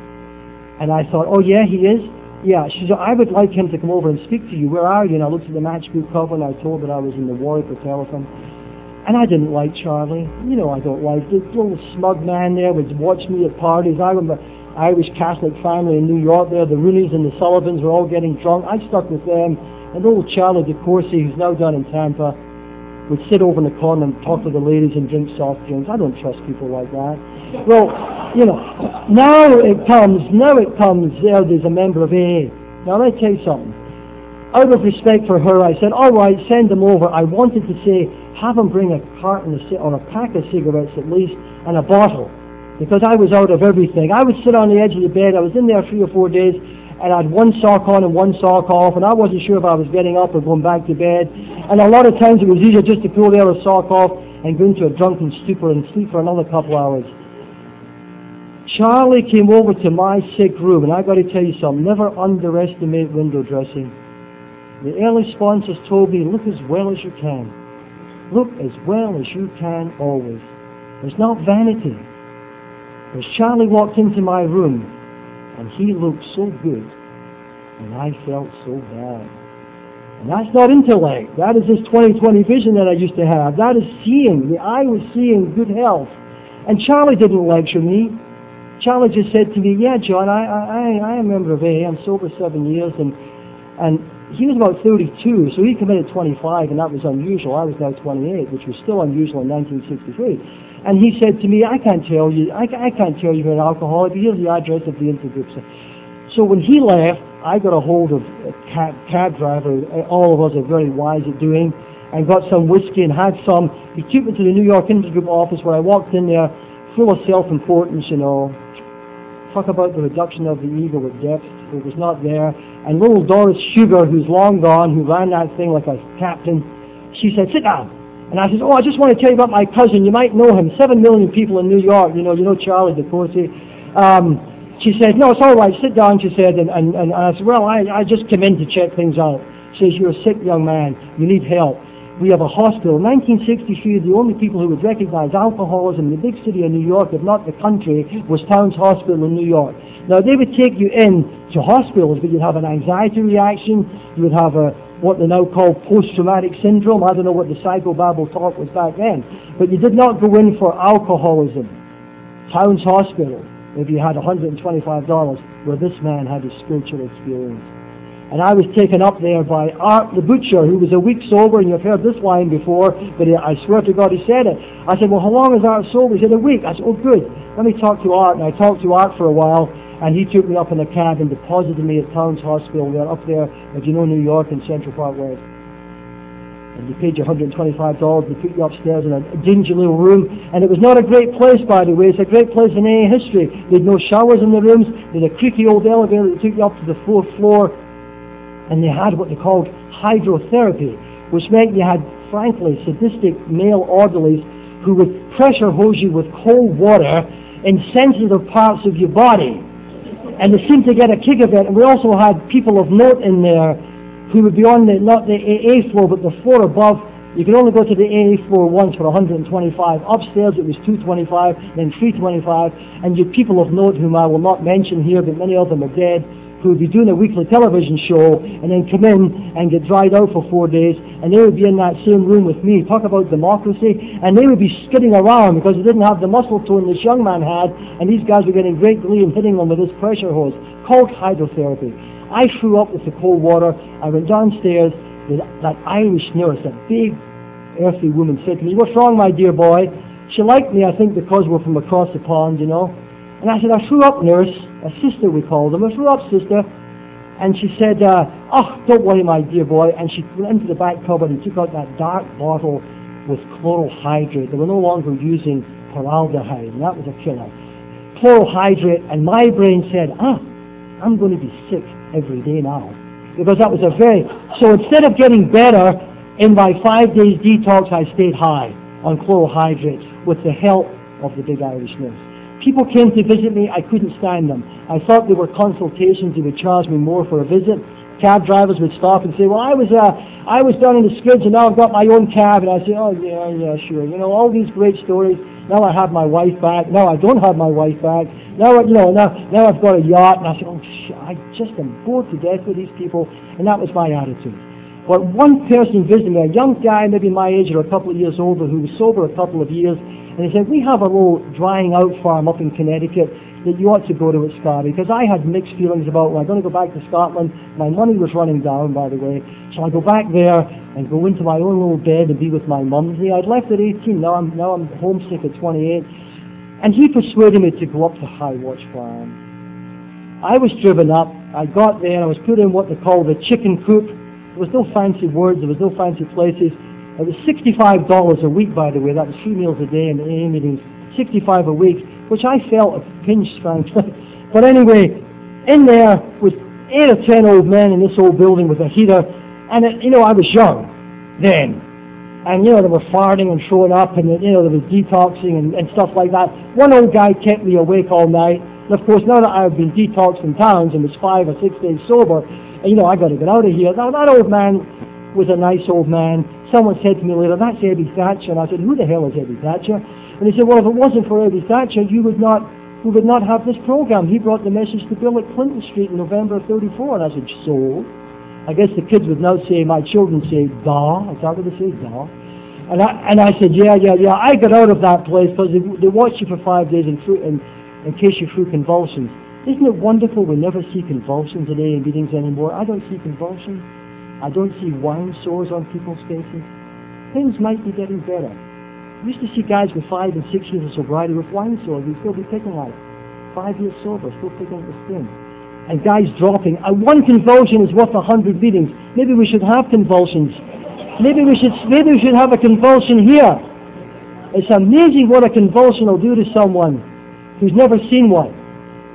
And I thought, "Oh yeah, he is?" "Yeah." She said, "I would like him to come over and speak to you. Where are you?" And I looked at the matchbook cover and I told her I was in the Warwick Hotel with him. And I didn't like Charlie. You know I don't like this little smug man there would watch me at parties. I remember Irish Catholic family in New York there, the Rooneys and the Sullivans were all getting drunk. I stuck with them. And old Charlie DeCourcy, who's now down in Tampa, would sit over in the corner and talk to the ladies and drink soft drinks. I don't trust people like that. Well, you know, now it comes, now it comes, there, there's a member of A A. Now let me tell you something. Out of respect for her, I said, "All right, send them over." I wanted to say, have them bring a carton of, or a pack of cigarettes at least, and a bottle, because I was out of everything. I would sit on the edge of the bed. I was in there three or four days, and I had one sock on and one sock off, and I wasn't sure if I was getting up or going back to bed. And a lot of times it was easier just to pull the other sock off and go into a drunken stupor and sleep for another couple hours. Charlie came over to my sick room, and I got to tell you something, never underestimate window dressing. The early sponsors told me, look as well as you can. Look as well as you can always. It's not vanity. As Charlie walked into my room, and he looked so good, and I felt so bad. And that's not intellect. That is this twenty twenty vision that I used to have. That is seeing. The eye was seeing good health. And Charlie didn't lecture me. Charlie just said to me, "Yeah, John, I I, I am a member of A A. I'm sober seven years, and and he was about thirty-two, so he committed twenty-five, and that was unusual. I was now twenty-eight, which was still unusual in nineteen sixty-three. And he said to me, I can't tell you, I, I can't tell you you're an alcoholic, but here's the address of the intergroup." So when he left, I got a hold of a cab, cab driver, all of us are very wise at doing, and got some whiskey and had some. He took me to the New York intergroup office where I walked in there full of self-importance, you know, Talk about the reduction of the ego with depth. It was not there. And little Doris Sugar, who's long gone, who ran that thing like a captain, she said, sit down. And I said, oh, I just want to tell you about my cousin. You might know him. Seven million people in New York. You know, you know Charlie DeCourcy. Um, she said, no, it's all right. Sit down, she said. And, and, and I said, well, I, I just came in to check things out. She says, you're a sick young man. You need help. We have a hospital. In nineteen sixty-three, the only people who would recognize alcoholism in the big city of New York, if not the country, was Towns Hospital in New York. Now, they would take you in to hospitals, but you'd have an anxiety reaction. You would have a what they now call post-traumatic syndrome. I don't know what the psychobabble talk was back then. But you did not go in for alcoholism. Towns Hospital, if you had one hundred twenty-five dollars, where this man had his spiritual experience. And I was taken up there by Art the butcher, who was a week sober, and you've heard this line before, but I swear to God he said it. I said, well, how long is Art sober? He said, a week. I said, oh, good. Let me talk to Art. And I talked to Art for a while, and he took me up in a cab and deposited me at Towns Hospital. We were up there, if you know New York, in Central Park West. And you paid your one hundred twenty-five dollars, they put you upstairs in a dingy little room, and it was not a great place, by the way. It's a great place in any history. They had no showers in the rooms. They had a creaky old elevator that took you up to the fourth floor. And they had what they called hydrotherapy, which meant you had, frankly, sadistic male orderlies who would pressure hose you with cold water in sensitive parts of your body. And they seemed to get a kick of it. And we also had people of note in there who would be on the, not the A A floor, but the floor above. You could only go to the A A floor once for one hundred twenty-five. Upstairs it was two hundred twenty-five, then three hundred twenty-five. And you had people of note whom I will not mention here, but many of them are dead, who would be doing a weekly television show and then come in and get dried out for four days, and they would be in that same room with me. Talk about democracy. And they would be skidding around because they didn't have the muscle tone this young man had, and these guys were getting great glee and hitting them with this pressure hose called hydrotherapy. I threw up with the cold water. I went downstairs. That Irish nurse, that big, earthy woman, said to me, what's wrong, my dear boy? She liked me, I think, because we're from across the pond, you know. And I said, I threw up, nurse. A sister, we called them. I threw up, sister. And she said, uh, oh, don't worry, my dear boy. And she went into the back cupboard and took out that dark bottle with chloral hydrate. They were no longer using formaldehyde, and that was a killer. Chloral hydrate, and my brain said, ah, I'm going to be sick every day now. Because that was a very... So instead of getting better, in my five days detox, I stayed high on chloral hydrate with the help of the big Irish nurse. People came to visit me. I couldn't stand them. I thought they were consultations. They would charge me more for a visit. Cab drivers would stop and say, well, I was uh, I was down in the skids and now I've got my own cab. And I say, oh, yeah, yeah, sure. You know, all these great stories. Now I have my wife back. Now I don't have my wife back. Now, you know, now, now I've got a yacht. And I said, oh, sh- I just am bored to death with these people. And that was my attitude. But one person visited me, a young guy, maybe my age or a couple of years older, who was sober a couple of years, and he said, we have a little drying out farm up in Connecticut that you ought to go to at Scotty, because I had mixed feelings about, well, I'm going to go back to Scotland. My money was running down, by the way. So I go back there and go into my own little bed and be with my mum. See, I'd left at eighteen. Now I'm, now I'm homesick at twenty-eight. And he persuaded me to go up to High Watch Farm. I was driven up. I got there and I was put in what they call the chicken coop. There was no fancy words. There was no fancy places. It was sixty-five dollars a week, by the way. That was three meals a day in the A A meetings. sixty-five a week, which I felt a pinch, frankly. But anyway, in there was eight or ten old men in this old building with a heater. And, it, you know, I was young then. And, you know, they were farting and throwing up, and, you know, there was detoxing and, and stuff like that. One old guy kept me awake all night. And, of course, now that I had been detoxed in towns and was five or six days sober, you know, I got to get out of here. Now, that old man was a nice old man. Someone said to me later, that's Eddie Thatcher. And I said, who the hell is Eddie Thatcher? And he said, well, if it wasn't for Eddie Thatcher, you would not, we would not have this program. He brought the message to Bill at Clinton Street in November of thirty-four. And I said, so? I guess the kids would now say, my children say, da. Is that what they say, da? And I, and I said, yeah, yeah, yeah. I got out of that place because they, they watched you for five days in, in, in case you threw convulsions. Isn't it wonderful we never see convulsions at A A meetings anymore? I don't see convulsions. I don't see wine sores on people's faces. Things might be getting better. We used to see guys with five and six years of sobriety with wine sores. We'd still be picking at it. Five years sober, still picking at the skin. And guys dropping. Uh, one convulsion is worth a hundred meetings. Maybe we should have convulsions. Maybe we should maybe we should have a convulsion here. It's amazing what a convulsion will do to someone who's never seen one.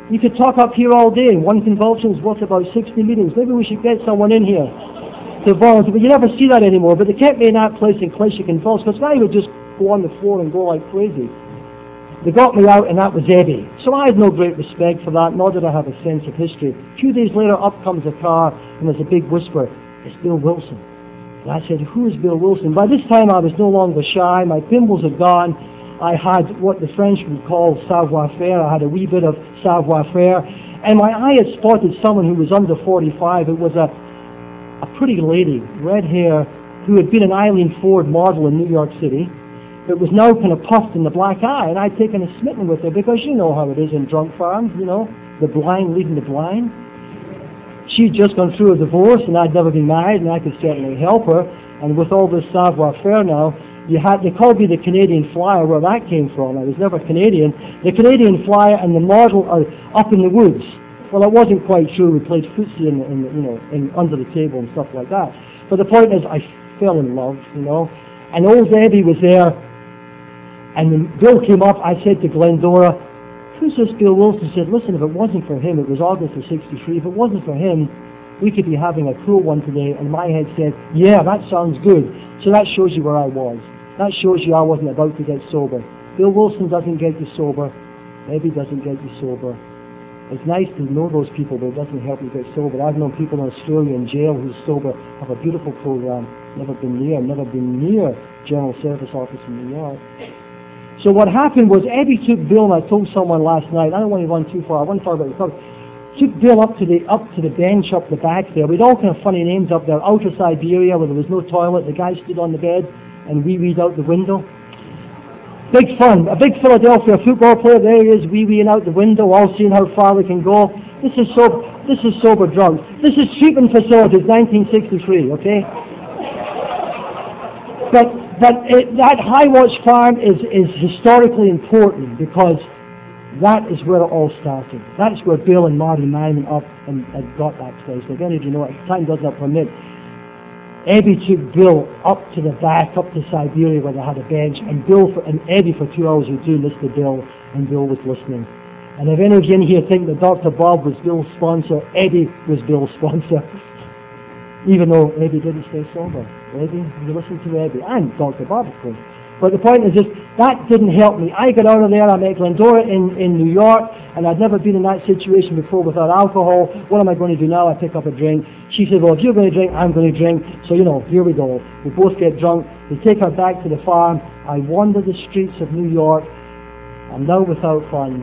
You could talk up here all day. One convulsion is worth about sixty meetings. Maybe we should get someone in here to volunteer. But you never see that anymore. But they kept me in that place in case you convulse, because I would just go on the floor and go like crazy. They got me out, and that was Eddie. So I had no great respect for that, nor did I have a sense of history. A few days later, up comes a car, and there's a big whisper, "It's Bill Wilson." And I said, "Who is Bill Wilson?" By this time, I was no longer shy. My pimples had gone. I had what the French would call savoir-faire. I had a wee bit of savoir-faire. And my eye had spotted someone who was under forty-five. It was a, a pretty lady, red hair, who had been an Eileen Ford model in New York City. It was now kind of puffed in the black eye. And I'd taken a smitten with her, because you know how it is in drunk farms, you know, the blind leading the blind. She'd just gone through a divorce, and I'd never been married, and I could certainly help her. And with all this savoir-faire now, You had, they called me the Canadian Flyer, where that came from. I was never Canadian. The Canadian Flyer and the model are up in the woods. Well, it wasn't quite true. We played footsie in, in you know, in, under the table and stuff like that. But the point is, I fell in love, you know. And old Debbie was there. And when Bill came up, I said to Glendora, "Who's this Bill Wilson?" She said, "Listen, if it wasn't for him," it was August of sixty-three, "if it wasn't for him, we could be having a cool one today." And my head said, "Yeah, that sounds good." So that shows you where I was. That shows you I wasn't about to get sober. Bill Wilson doesn't get you sober. Maybe doesn't get you sober. It's nice to know those people, but it doesn't help you get sober. I've known people in Australia in jail who's sober, have a beautiful program. Never been near, never been near General Service Office in New York. So what happened was Eddie took Bill, and I told someone last night, I don't want to run too far, I want to talk about the subject. Took Bill up to the up to the bench up the back there. We'd all kind of funny names up there. Outer Siberia, where there was no toilet. The guy stood on the bed, and we weed out the window. Big fun. A big Philadelphia football player. There he is, wee weeing out the window, all seeing how far we can go. This is sober. This is sober drunk. This is treatment facilities, nineteen sixty-three. Okay. But but it, that High Watch Farm is is historically important, because that is where it all started. That's where Bill and Marty Nyman up and, and got that place. If any of you know it, time does not permit. Eddie took Bill up to the back, up to Siberia, where they had a bench, and Bill for, and Eddie for two hours would do this to Bill, and Bill was listening. And if any of you in here think that Doctor Bob was Bill's sponsor, Eddie was Bill's sponsor. Even though Eddie didn't stay sober. Eddie, you listen to Eddie, and Doctor Bob, of course. But the point is just, that didn't help me. I got out of there, I met Glendora in, in New York, and I'd never been in that situation before without alcohol. What am I going to do now? I pick up a drink. She said, "Well, if you're going to drink, I'm going to drink." So, you know, here we go. We both get drunk. We take her back to the farm. I wander the streets of New York. I'm now without funds.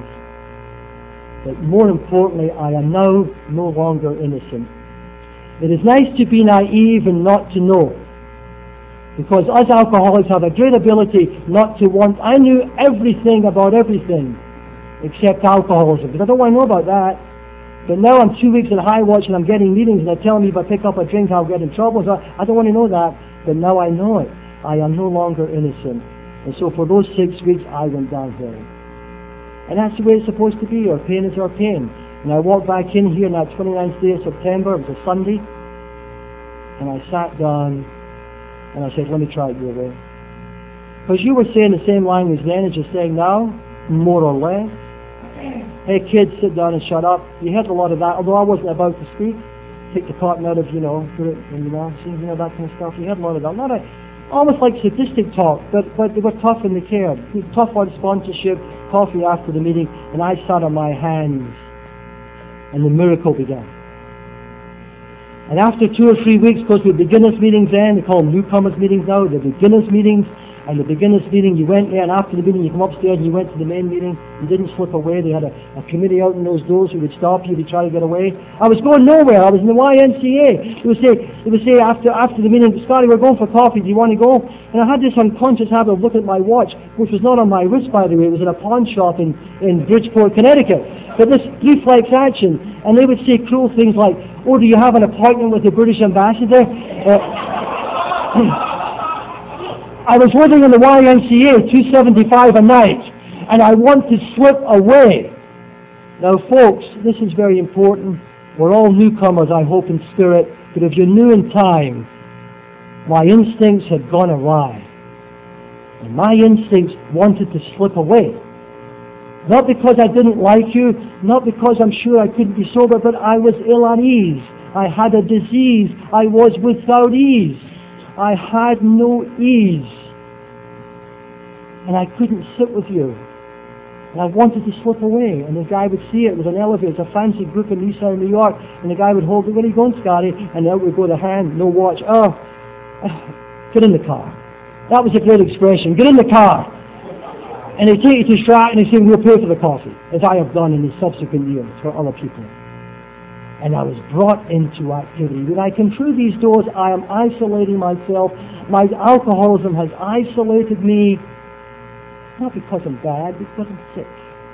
But more importantly, I am now no longer innocent. It is nice to be naive and not to know. Because us alcoholics have a great ability not to want. I knew everything about everything except alcoholism, because I don't want to know about that. But now I'm two weeks in High Watch, and I'm getting meetings, and they're telling me if I pick up a drink I'll get in trouble. So I don't want to know that. But now I know it. I am no longer innocent. And so for those six weeks I went downhill. And that's the way it's supposed to be. Our pain is our pain. And I walked back in here on that twenty-ninth day of September. It was a Sunday. And I sat down. And I said, "Let me try it your way." Because you were saying the same language then as you're saying now, more or less. "Hey kids, sit down and shut up." You heard a lot of that, although I wasn't about to speak. Take the cotton out of, you know, put it in the magazine, you know, that kind of stuff. You heard a lot of that. Not a, almost like sadistic talk, but, but they were tough and they cared. Tough on sponsorship, coffee after the meeting, and I sat on my hands. And the miracle began. And after two or three weeks, because we had beginners meetings then, they call them newcomers meetings now, the beginners meetings, and the beginners meeting, you went there, and after the meeting you come upstairs and you went to the main meeting, you didn't slip away. They had a, a committee out in those doors who would stop you if you try to get away. I was going nowhere. I was in the Y M C A. They would say, they would say after, after the meeting, "Scotty, we're going for coffee, do you want to go?" And I had this unconscious habit of looking at my watch, which was not on my wrist, by the way. It was in a pawn shop in, in Bridgeport, Connecticut. But this reflex action, and they would say cruel things like, "Oh, do you have an appointment with the British ambassador?" Uh, I was living in the Y M C A, two seventy-five a night, and I want to slip away. Now, folks, this is very important. We're all newcomers, I hope, in spirit, but if you're new in time, my instincts had gone awry. And my instincts wanted to slip away. Not because I didn't like you, not because I'm sure I couldn't be sober, but I was ill at ease. I had a disease. I was without ease. I had no ease. And I couldn't sit with you. And I wanted to slip away. And the guy would see it. It was an elevator. It was a fancy group in the east side of New York. And the guy would hold it. Where are you going, Scotty? And out would go the hand. No watch. Oh, get in the car. That was a great expression. Get in the car. And they take you to Stratton and they say, we'll pay for the coffee, as I have done in the subsequent years for other people. And I was brought into activity. When I come through these doors, I am isolating myself. My alcoholism has isolated me, not because I'm bad, because I'm sick.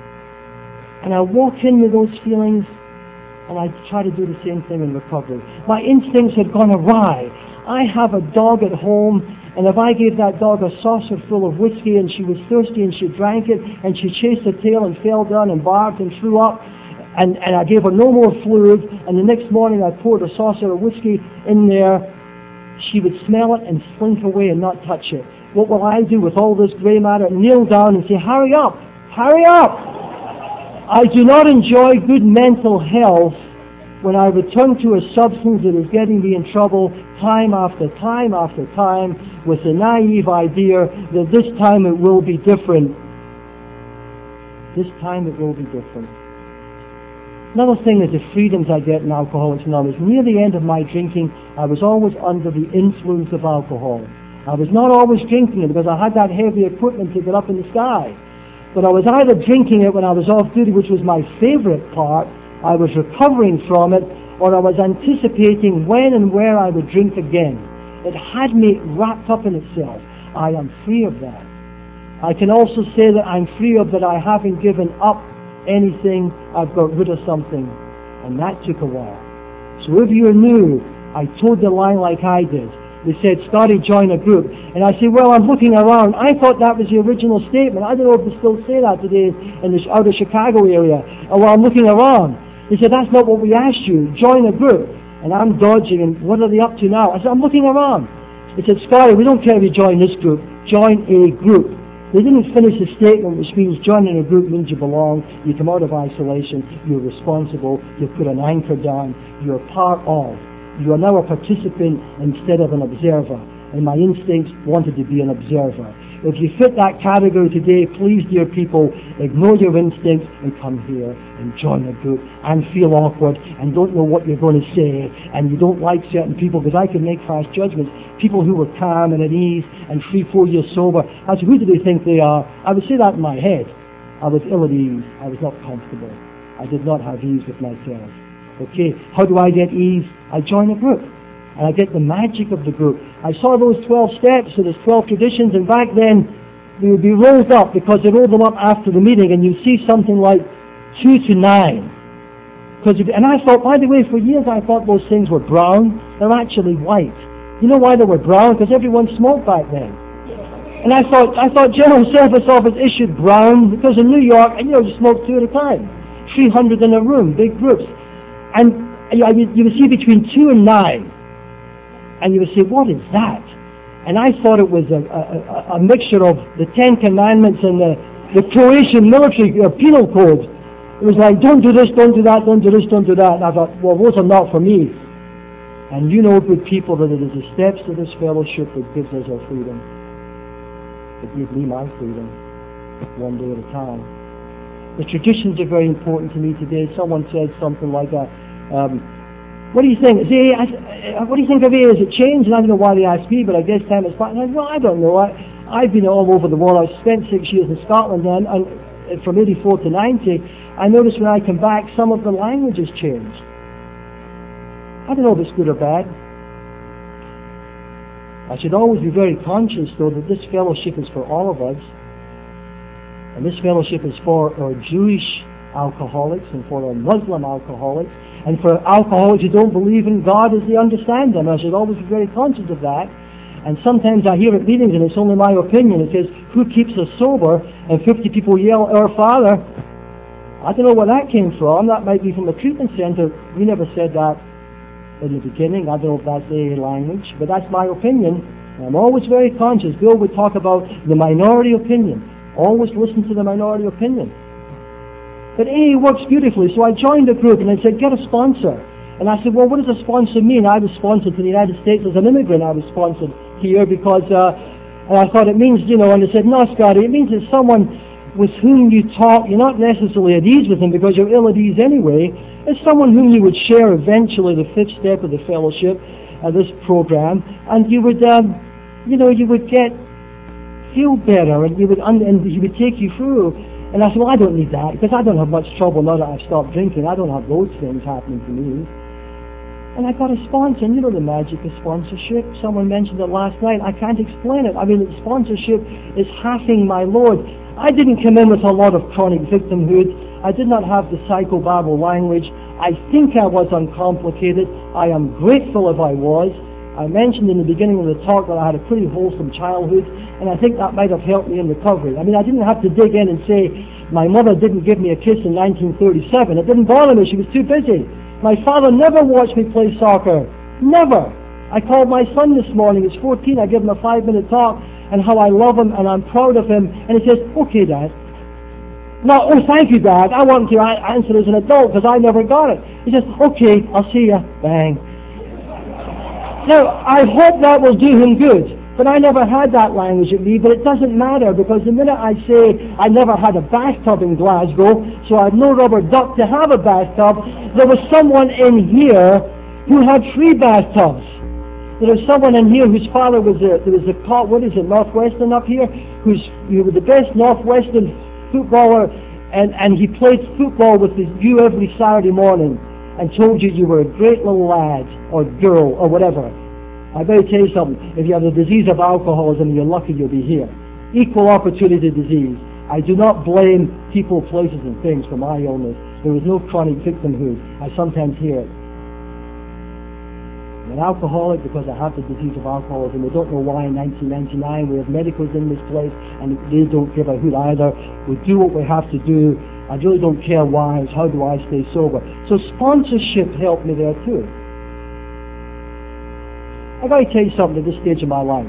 And I walk in with those feelings, and I try to do the same thing in recovery. My instincts had gone awry. I have a dog at home, and if I gave that dog a saucer full of whiskey and she was thirsty and she drank it and she chased her tail and fell down and barked and threw up, and, and I gave her no more fluid, and the next morning I poured a saucer of whiskey in there, she would smell it and slink away and not touch it. What will I do with all this grey matter? Kneel down and say, hurry up, hurry up. I do not enjoy good mental health when I return to a substance that is getting me in trouble time after time after time with the naive idea that this time it will be different. This time it will be different. Another thing is the freedoms I get in Alcoholics Anonymous. Near the end of my drinking, I was always under the influence of alcohol. I was not always drinking it because I had that heavy equipment to get up in the sky. But I was either drinking it when I was off duty, which was my favorite part, I was recovering from it, or I was anticipating when and where I would drink again. It had me wrapped up in itself. I am free of that. I can also say that I'm free of that I haven't given up anything, I've got rid of something. And that took a while. So if you're new, I toed the line like I did. They said, Scotty, join a group. And I said, well, I'm looking around. I thought that was the original statement. I don't know if they still say that today in the outer Chicago area. Oh, well, I'm looking around. They said, that's not what we asked you. Join a group. And I'm dodging, and what are they up to now? I said, I'm looking around. They said, Scotty, we don't care if you join this group. Join a group. They didn't finish the statement, which means joining a group means you belong, you come out of isolation, you're responsible, you put an anchor down, you're part of. You are now a participant instead of an observer. And my instincts wanted to be an observer. If you fit that category today, please, dear people, ignore your instincts and come here and join a group and feel awkward and don't know what you're going to say and you don't like certain people, because I can make fast judgments. People who were calm and at ease and three, four years sober, I said, who do they think they are? I would say that in my head. I was ill at ease. I was not comfortable. I did not have ease with myself. Okay, how do I get ease? I join a group. And I get the magic of the group. I saw those twelve steps, so there's twelve traditions, and back then they would be rolled up because they rolled them up after the meeting, and you see something like two to nine. Because and I thought, by the way, for years I thought those things were brown. They're actually white. You know why they were brown? Because everyone smoked back then. And I thought, I thought General Service Office issued brown because in New York, and you know, you smoke two at a time, three hundred in a room, big groups, and you, you would see between two and nine. And you would say, what is that? And I thought it was a, a, a mixture of the Ten Commandments and the, the Croatian military uh, penal code. It was like, don't do this, don't do that, don't do this, don't do that. And I thought, well, those are not for me. And you know, good people, that it is the steps to this fellowship that gives us our freedom. It gave me my freedom, one day at a time. The traditions are very important to me today. Someone said something like that. Um, What do you think? See, I, what do you think of it? Has it changed? And I don't know why they asked me, but I guess time has passed. And I said, well, I don't know. I, I've been all over the world. I spent six years in Scotland, and, and from eighty-four to ninety, I noticed when I come back, some of the language has changed. I don't know if it's good or bad. I should always be very conscious, though, that this fellowship is for all of us. And this fellowship is for our Jewish alcoholics and for our Muslim alcoholics and for alcoholics who don't believe in God as they understand them. I should always be very conscious of that. And sometimes I hear at meetings, and it's only my opinion, it says, who keeps us sober? And fifty people yell, our Father. I don't know where that came from. That might be from the treatment center. We never said that in the beginning. I don't know if that's A A language, but that's my opinion. And I'm always very conscious. Bill would talk about the minority opinion. Always listen to the minority opinion. But A A works beautifully, so I joined the group and I said, get a sponsor. And I said, well, what does a sponsor mean? I was sponsored to the United States as an immigrant. I was sponsored here because, uh, and I thought it means, you know, and they said, no, Scotty, it means it's someone with whom you talk. You're not necessarily at ease with him because you're ill at ease anyway. It's someone whom you would share eventually the fifth step of the fellowship, uh, this program, and you would, um, you know, you would get, feel better, and you would, un- and he would take you through. And I said, well, I don't need that because I don't have much trouble now that I've stopped drinking. I don't have those things happening to me. And I got a sponsor, and you know the magic of sponsorship. Someone mentioned it last night. I can't explain it. I mean, sponsorship is halving my load. I didn't come in with a lot of chronic victimhood. I did not have the psychobabble language. I think I was uncomplicated. I am grateful if I was. I mentioned in the beginning of the talk that I had a pretty wholesome childhood, and I think that might have helped me in recovery. I mean, I didn't have to dig in and say, my mother didn't give me a kiss in nineteen thirty-seven. It didn't bother me. She was too busy. My father never watched me play soccer. Never. I called my son this morning. He's fourteen. I gave him a five-minute talk and how I love him and I'm proud of him. And he says, okay, Dad. No, oh, thank you, Dad. I want to answer as an adult because I never got it. He says, okay, I'll see you. Bang. Now, I hope that will do him good. But I never had that language at me, but it doesn't matter because the minute I say I never had a bathtub in Glasgow, so I have no rubber duck to have a bathtub, there was someone in here who had three bathtubs. There was someone in here whose father was a, there was a, what is it, Northwestern up here, who's, he was the best Northwestern footballer, and, and he played football with you every Saturday morning and told you you were a great little lad or girl or whatever. I better tell you something. If you have the disease of alcoholism, you're lucky you'll be here. Equal opportunity disease. I do not blame people, places, and things for my illness. There is no chronic victimhood. I sometimes hear it. I'm an alcoholic because I have the disease of alcoholism. We don't know why in nineteen ninety-nine we have medicals in this place and they don't give a hoot either. We do what we have to do. I really don't care why. It's how do I stay sober. So sponsorship helped me there too. I've got to tell you something at this stage of my life.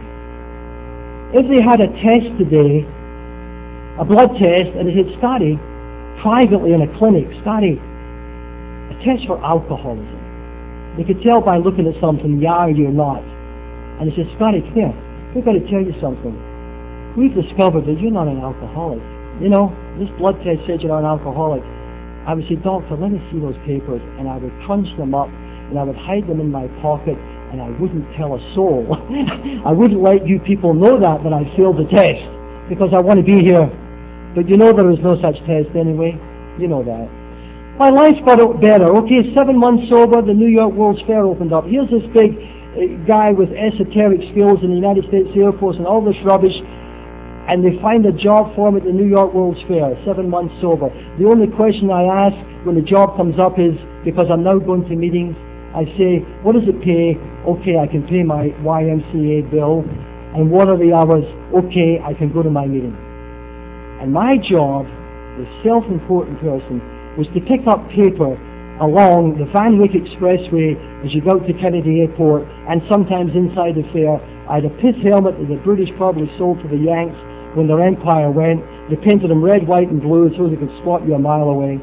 If they had a test today, a blood test, and it said, Scotty, privately in a clinic, Scotty, a test for alcoholism. They could tell by looking at something, yeah, you're not. And they said, Scotty, come here. We've got to tell you something. We've discovered that you're not an alcoholic. You know, this blood test said you're not an alcoholic. I would say, doctor, let me see those papers. And I would crunch them up, and I would hide them in my pocket, and I wouldn't tell a soul. I wouldn't let you people know that, that I failed the test, because I want to be here. But you know there is no such test anyway. You know that. My life got better. Okay, seven months sober, the New York World's Fair opened up. Here's this big uh, guy with esoteric skills in the United States Air Force and all this rubbish, and they find a job for him at the New York World's Fair, seven months sober. The only question I ask when the job comes up is, because I'm now going to meetings, I say, what does it pay? Okay, I can pay my Y M C A bill. And what are the hours? Okay, I can go to my meeting. And my job, the self-important person, was to pick up paper along the Van Wyck Expressway as you go to Kennedy Airport, and sometimes inside the fair. I had a pith helmet that the British probably sold to the Yanks when their empire went. They painted them red, white, and blue so they could spot you a mile away.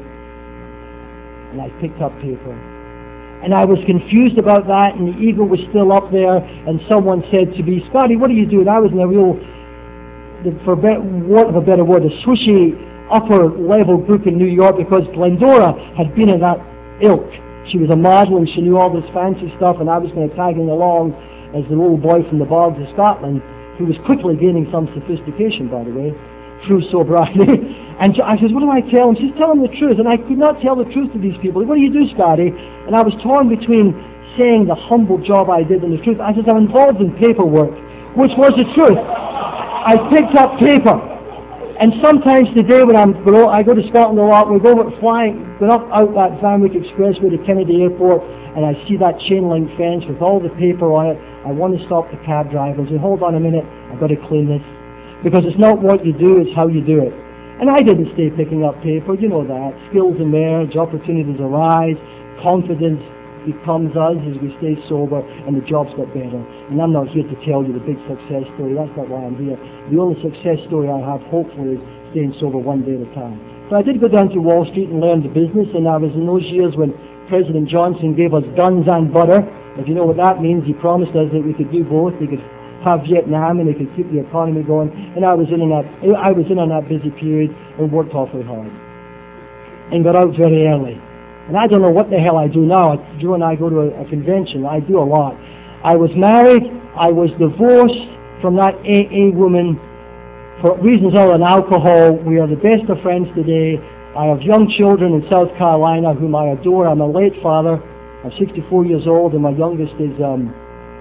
And I picked up paper. And I was confused about that, and the ego was still up there, and someone said to me, Scotty, what are you doing? I was in a real, for want of a better word, a swishy upper level group in New York, because Glendora had been in that ilk. She was a model and she knew all this fancy stuff, and I was going to tag along as the little boy from the bogs of Scotland, who was quickly gaining some sophistication, by the way, through sobriety. And I says, what do I tell him? She's telling the truth, and I could not tell the truth to these people. What do you do, Scotty? And I was torn between saying the humble job I did and the truth. I said, I'm involved in paperwork, which was the truth. I picked up paper. And sometimes today when I'm, I go to Scotland a lot, we go flying, going up out that Van Wyck Expressway to Kennedy Airport, and I see that chain link fence with all the paper on it. I want to stop the cab driver and say, hold on a minute, I've got to clean this. Because it's not what you do, it's how you do it. And I didn't stay picking up paper, you know that. Skills emerge, opportunities arise, confidence becomes us as we stay sober, and the jobs get better. And I'm not here to tell you the big success story, that's not why I'm here. The only success story I have, hopefully, is staying sober one day at a time. But I did go down to Wall Street and learn the business, and I was in those years when President Johnson gave us guns and butter. If you know what that means, he promised us that we could do both. We could have Vietnam and we could keep the economy going. And I was in on that, I was in on that busy period and worked awfully hard. And got out very early. And I don't know what the hell I do now. Joe and I go to a, a convention. I do a lot. I was married. I was divorced from that A A woman for reasons other than alcohol. We are the best of friends today. I have young children in South Carolina whom I adore. I'm a late father. I'm sixty-four years old, and my youngest is um,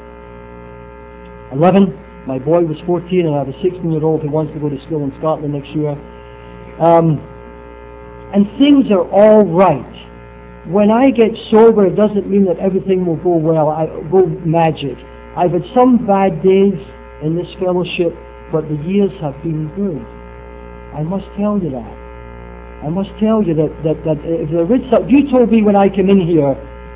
eleven. My boy was fourteen, and I have a sixteen-year-old who wants to go to school in Scotland next year. Um, and things are all right. When I get sober, it doesn't mean that everything will go well, I, go magic. I've had some bad days in this fellowship, but the years have been good. I must tell you that. I must tell you that, that, that if there is something, you told me when I came in here,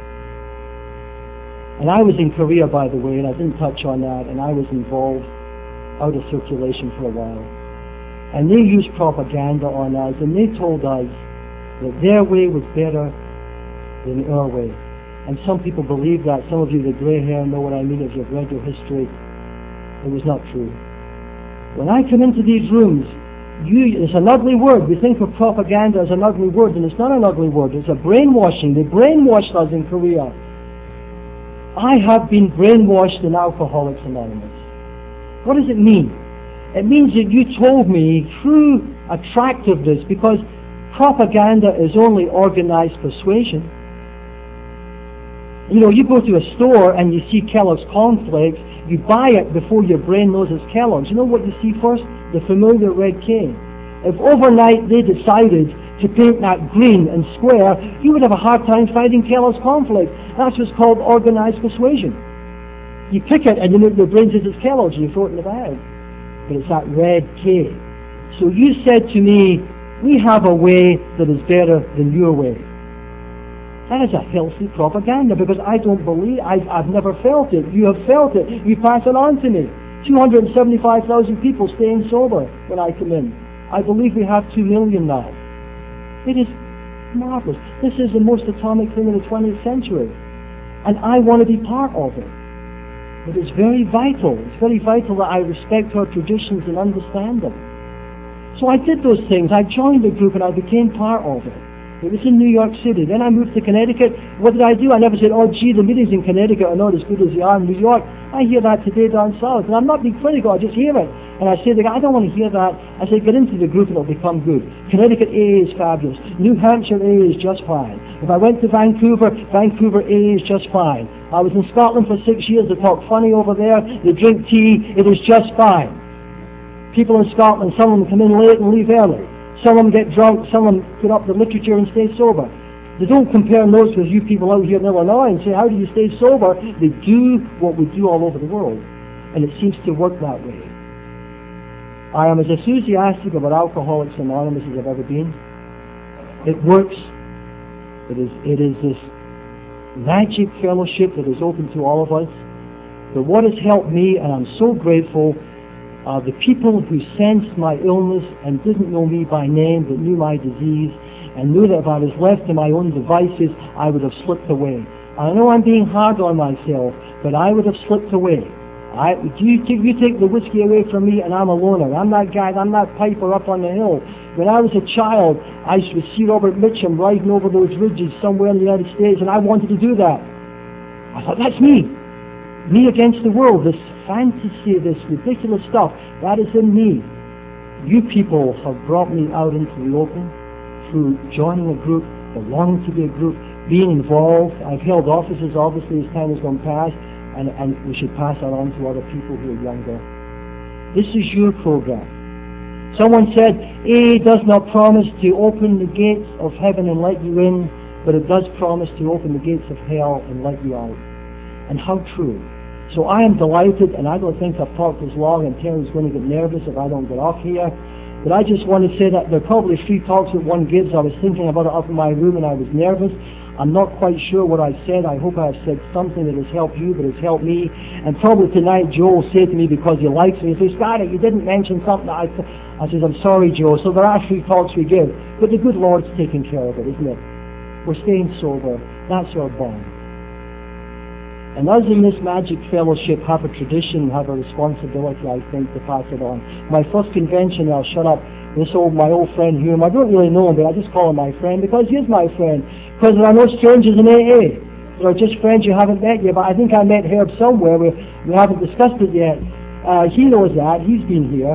and I was in Korea, by the way, and I didn't touch on that, and I was involved out of circulation for a while. And they used propaganda on us, and they told us that their way was better than our way. And some people believe that. Some of you with grey hair know what I mean if you've read your history. It was not true. When I come into these rooms, you, it's an ugly word. We think of propaganda as an ugly word, and it's not an ugly word. It's a brainwashing. They brainwashed us in Korea. I have been brainwashed in Alcoholics Anonymous. What does it mean? It means that you told me through attractiveness, because propaganda is only organized persuasion. You know, you go to a store and you see Kellogg's cornflakes, you buy it before your brain knows it's Kellogg's. You know what you see first? The familiar red K. If overnight they decided to paint that green and square, you would have a hard time finding Kellogg's cornflakes. That's what's called organized persuasion. You pick it and you know your brain says it's Kellogg's and you throw it in the bag. But it's that red K. So you said to me, we have a way that is better than your way. That is a healthy propaganda, because I don't believe, I've, I've never felt it. You have felt it. You pass it on to me. two hundred seventy-five thousand people staying sober when I come in. I believe we have two million now. It is marvelous. This is the most atomic thing in the twentieth century. And I want to be part of it. But it's very vital. It's very vital that I respect our traditions and understand them. So I did those things. I joined the group and I became part of it. It was in New York City. Then I moved to Connecticut. What did I do? I never said, oh gee, the meetings in Connecticut are not as good as they are in New York. I hear that today down south. And I'm not being critical, I just hear it. And I say to the guy, I don't want to hear that. I say, get into the group and it'll become good. Connecticut A A is fabulous. New Hampshire A A is just fine. If I went to Vancouver, Vancouver A A is just fine. I was in Scotland for six years. They talk funny over there. They drink tea. It is just fine. People in Scotland, some of them come in late and leave early. Some of them get drunk, some of them put up the literature and stay sober. They don't compare notes with you people out here in Illinois and say, how do you stay sober? They do what we do all over the world. And it seems to work that way. I am as enthusiastic about Alcoholics Anonymous as I've ever been. It works. It is, it is this magic fellowship that is open to all of us. But what has helped me, and I'm so grateful, Uh, the people who sensed my illness and didn't know me by name but knew my disease and knew that if I was left to my own devices, I would have slipped away. I know I'm being hard on myself, but I would have slipped away. I, you, take, you take the whiskey away from me and I'm a loner. I'm that guy, I'm that piper up on the hill. When I was a child, I used to see Robert Mitchum riding over those ridges somewhere in the United States, and I wanted to do that. I thought, that's me. Me against the world, this fantasy, this ridiculous stuff, that is in me. You people have brought me out into the open through joining a group, belonging to the group, being involved. I've held offices, obviously, as time has gone past, and, and we should pass that on to other people who are younger. This is your program. Someone said, A A does not promise to open the gates of heaven and let you in, but it does promise to open the gates of hell and let you out. And how true. So I am delighted, and I don't think I've talked as long, and Terry's going to get nervous if I don't get off here. But I just want to say that there are probably three talks that one gives. I was thinking about it up in my room and I was nervous. I'm not quite sure what I said. I hope I have said something that has helped you, but has helped me. And probably tonight Joe will say to me, because he likes me, he says, Scotty, you didn't mention something that I... Th-. I says, I'm sorry, Joe. So there are three talks we give. But the good Lord's taking care of it, isn't it? We're staying sober. That's our bond. And us in this Magic Fellowship have a tradition, have a responsibility, I think, to pass it on. My first convention, I'll shut up, this old, my old friend Hume, I don't really know him, but I just call him my friend because he is my friend. Because there are no strangers in A A. There are just friends you haven't met yet, but I think I met Herb somewhere. We, we haven't discussed it yet. Uh, he knows that. He's been here.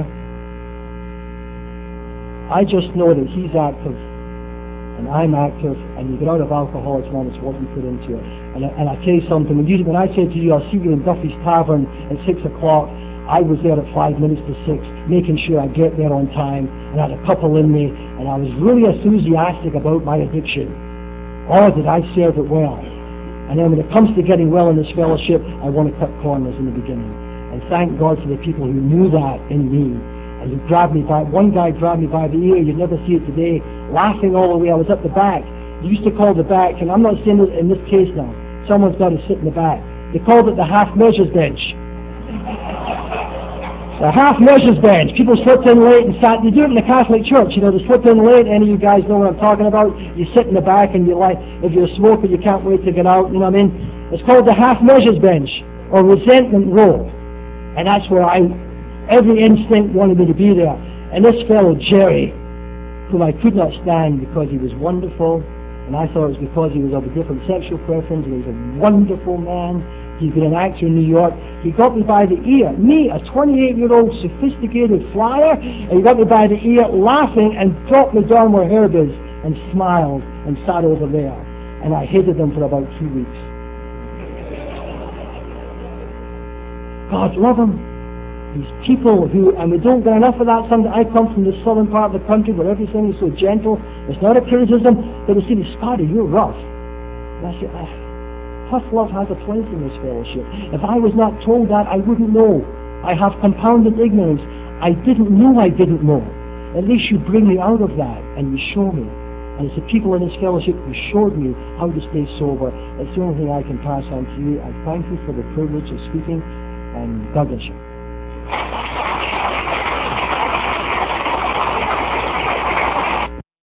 I just know that he's active and I'm active, and you get out of Alcoholics Anonymous, what you put into it. And I, and I tell you something, when, you, when I said to you, I'll see you in Duffy's Tavern at six o'clock, I was there at five minutes to six, making sure I get there on time, and I had a couple in me, and I was really enthusiastic about my addiction. Oh, did I serve it well. And then when it comes to getting well in this fellowship, I want to cut corners in the beginning. And thank God for the people who knew that in me. And you grabbed me by, one guy grabbed me by the ear, you'd never see it today, laughing all the way. I was at the back. They used to call the back, and I'm not saying it in this case now, someone's got to sit in the back. They called it the half measures bench. The half measures bench. People slipped in late and sat, they do it in the Catholic Church, you know, they slip in late, any of you guys know what I'm talking about, you sit in the back and you like, if you're a smoker you can't wait to get out, you know what I mean? It's called the half measures bench, or resentment row. And that's where I, every instinct wanted me to be there. And this fellow, Jerry, whom I could not stand because he was wonderful, and I thought it was because he was of a different sexual preference, and he was a wonderful man. He'd been an actor in New York. He got me by the ear, me, a twenty-eight-year-old sophisticated flyer, and he got me by the ear laughing and dropped me down where Herb is and smiled and sat over there. And I hated him for about two weeks. God love him. These people who, and we don't get enough of that sometimes. I come from the southern part of the country where everything is so gentle. It's not a criticism, but they say, Scotty, you're rough. And I say, ah. Tough love has a place in this fellowship. If I was not told that, I wouldn't know. I have compounded ignorance. I didn't know I didn't know. At least you bring me out of that and you show me. And it's the people in this fellowship who showed me how to stay sober. It's the only thing I can pass on to you. I thank you for the privilege of speaking, and God bless you.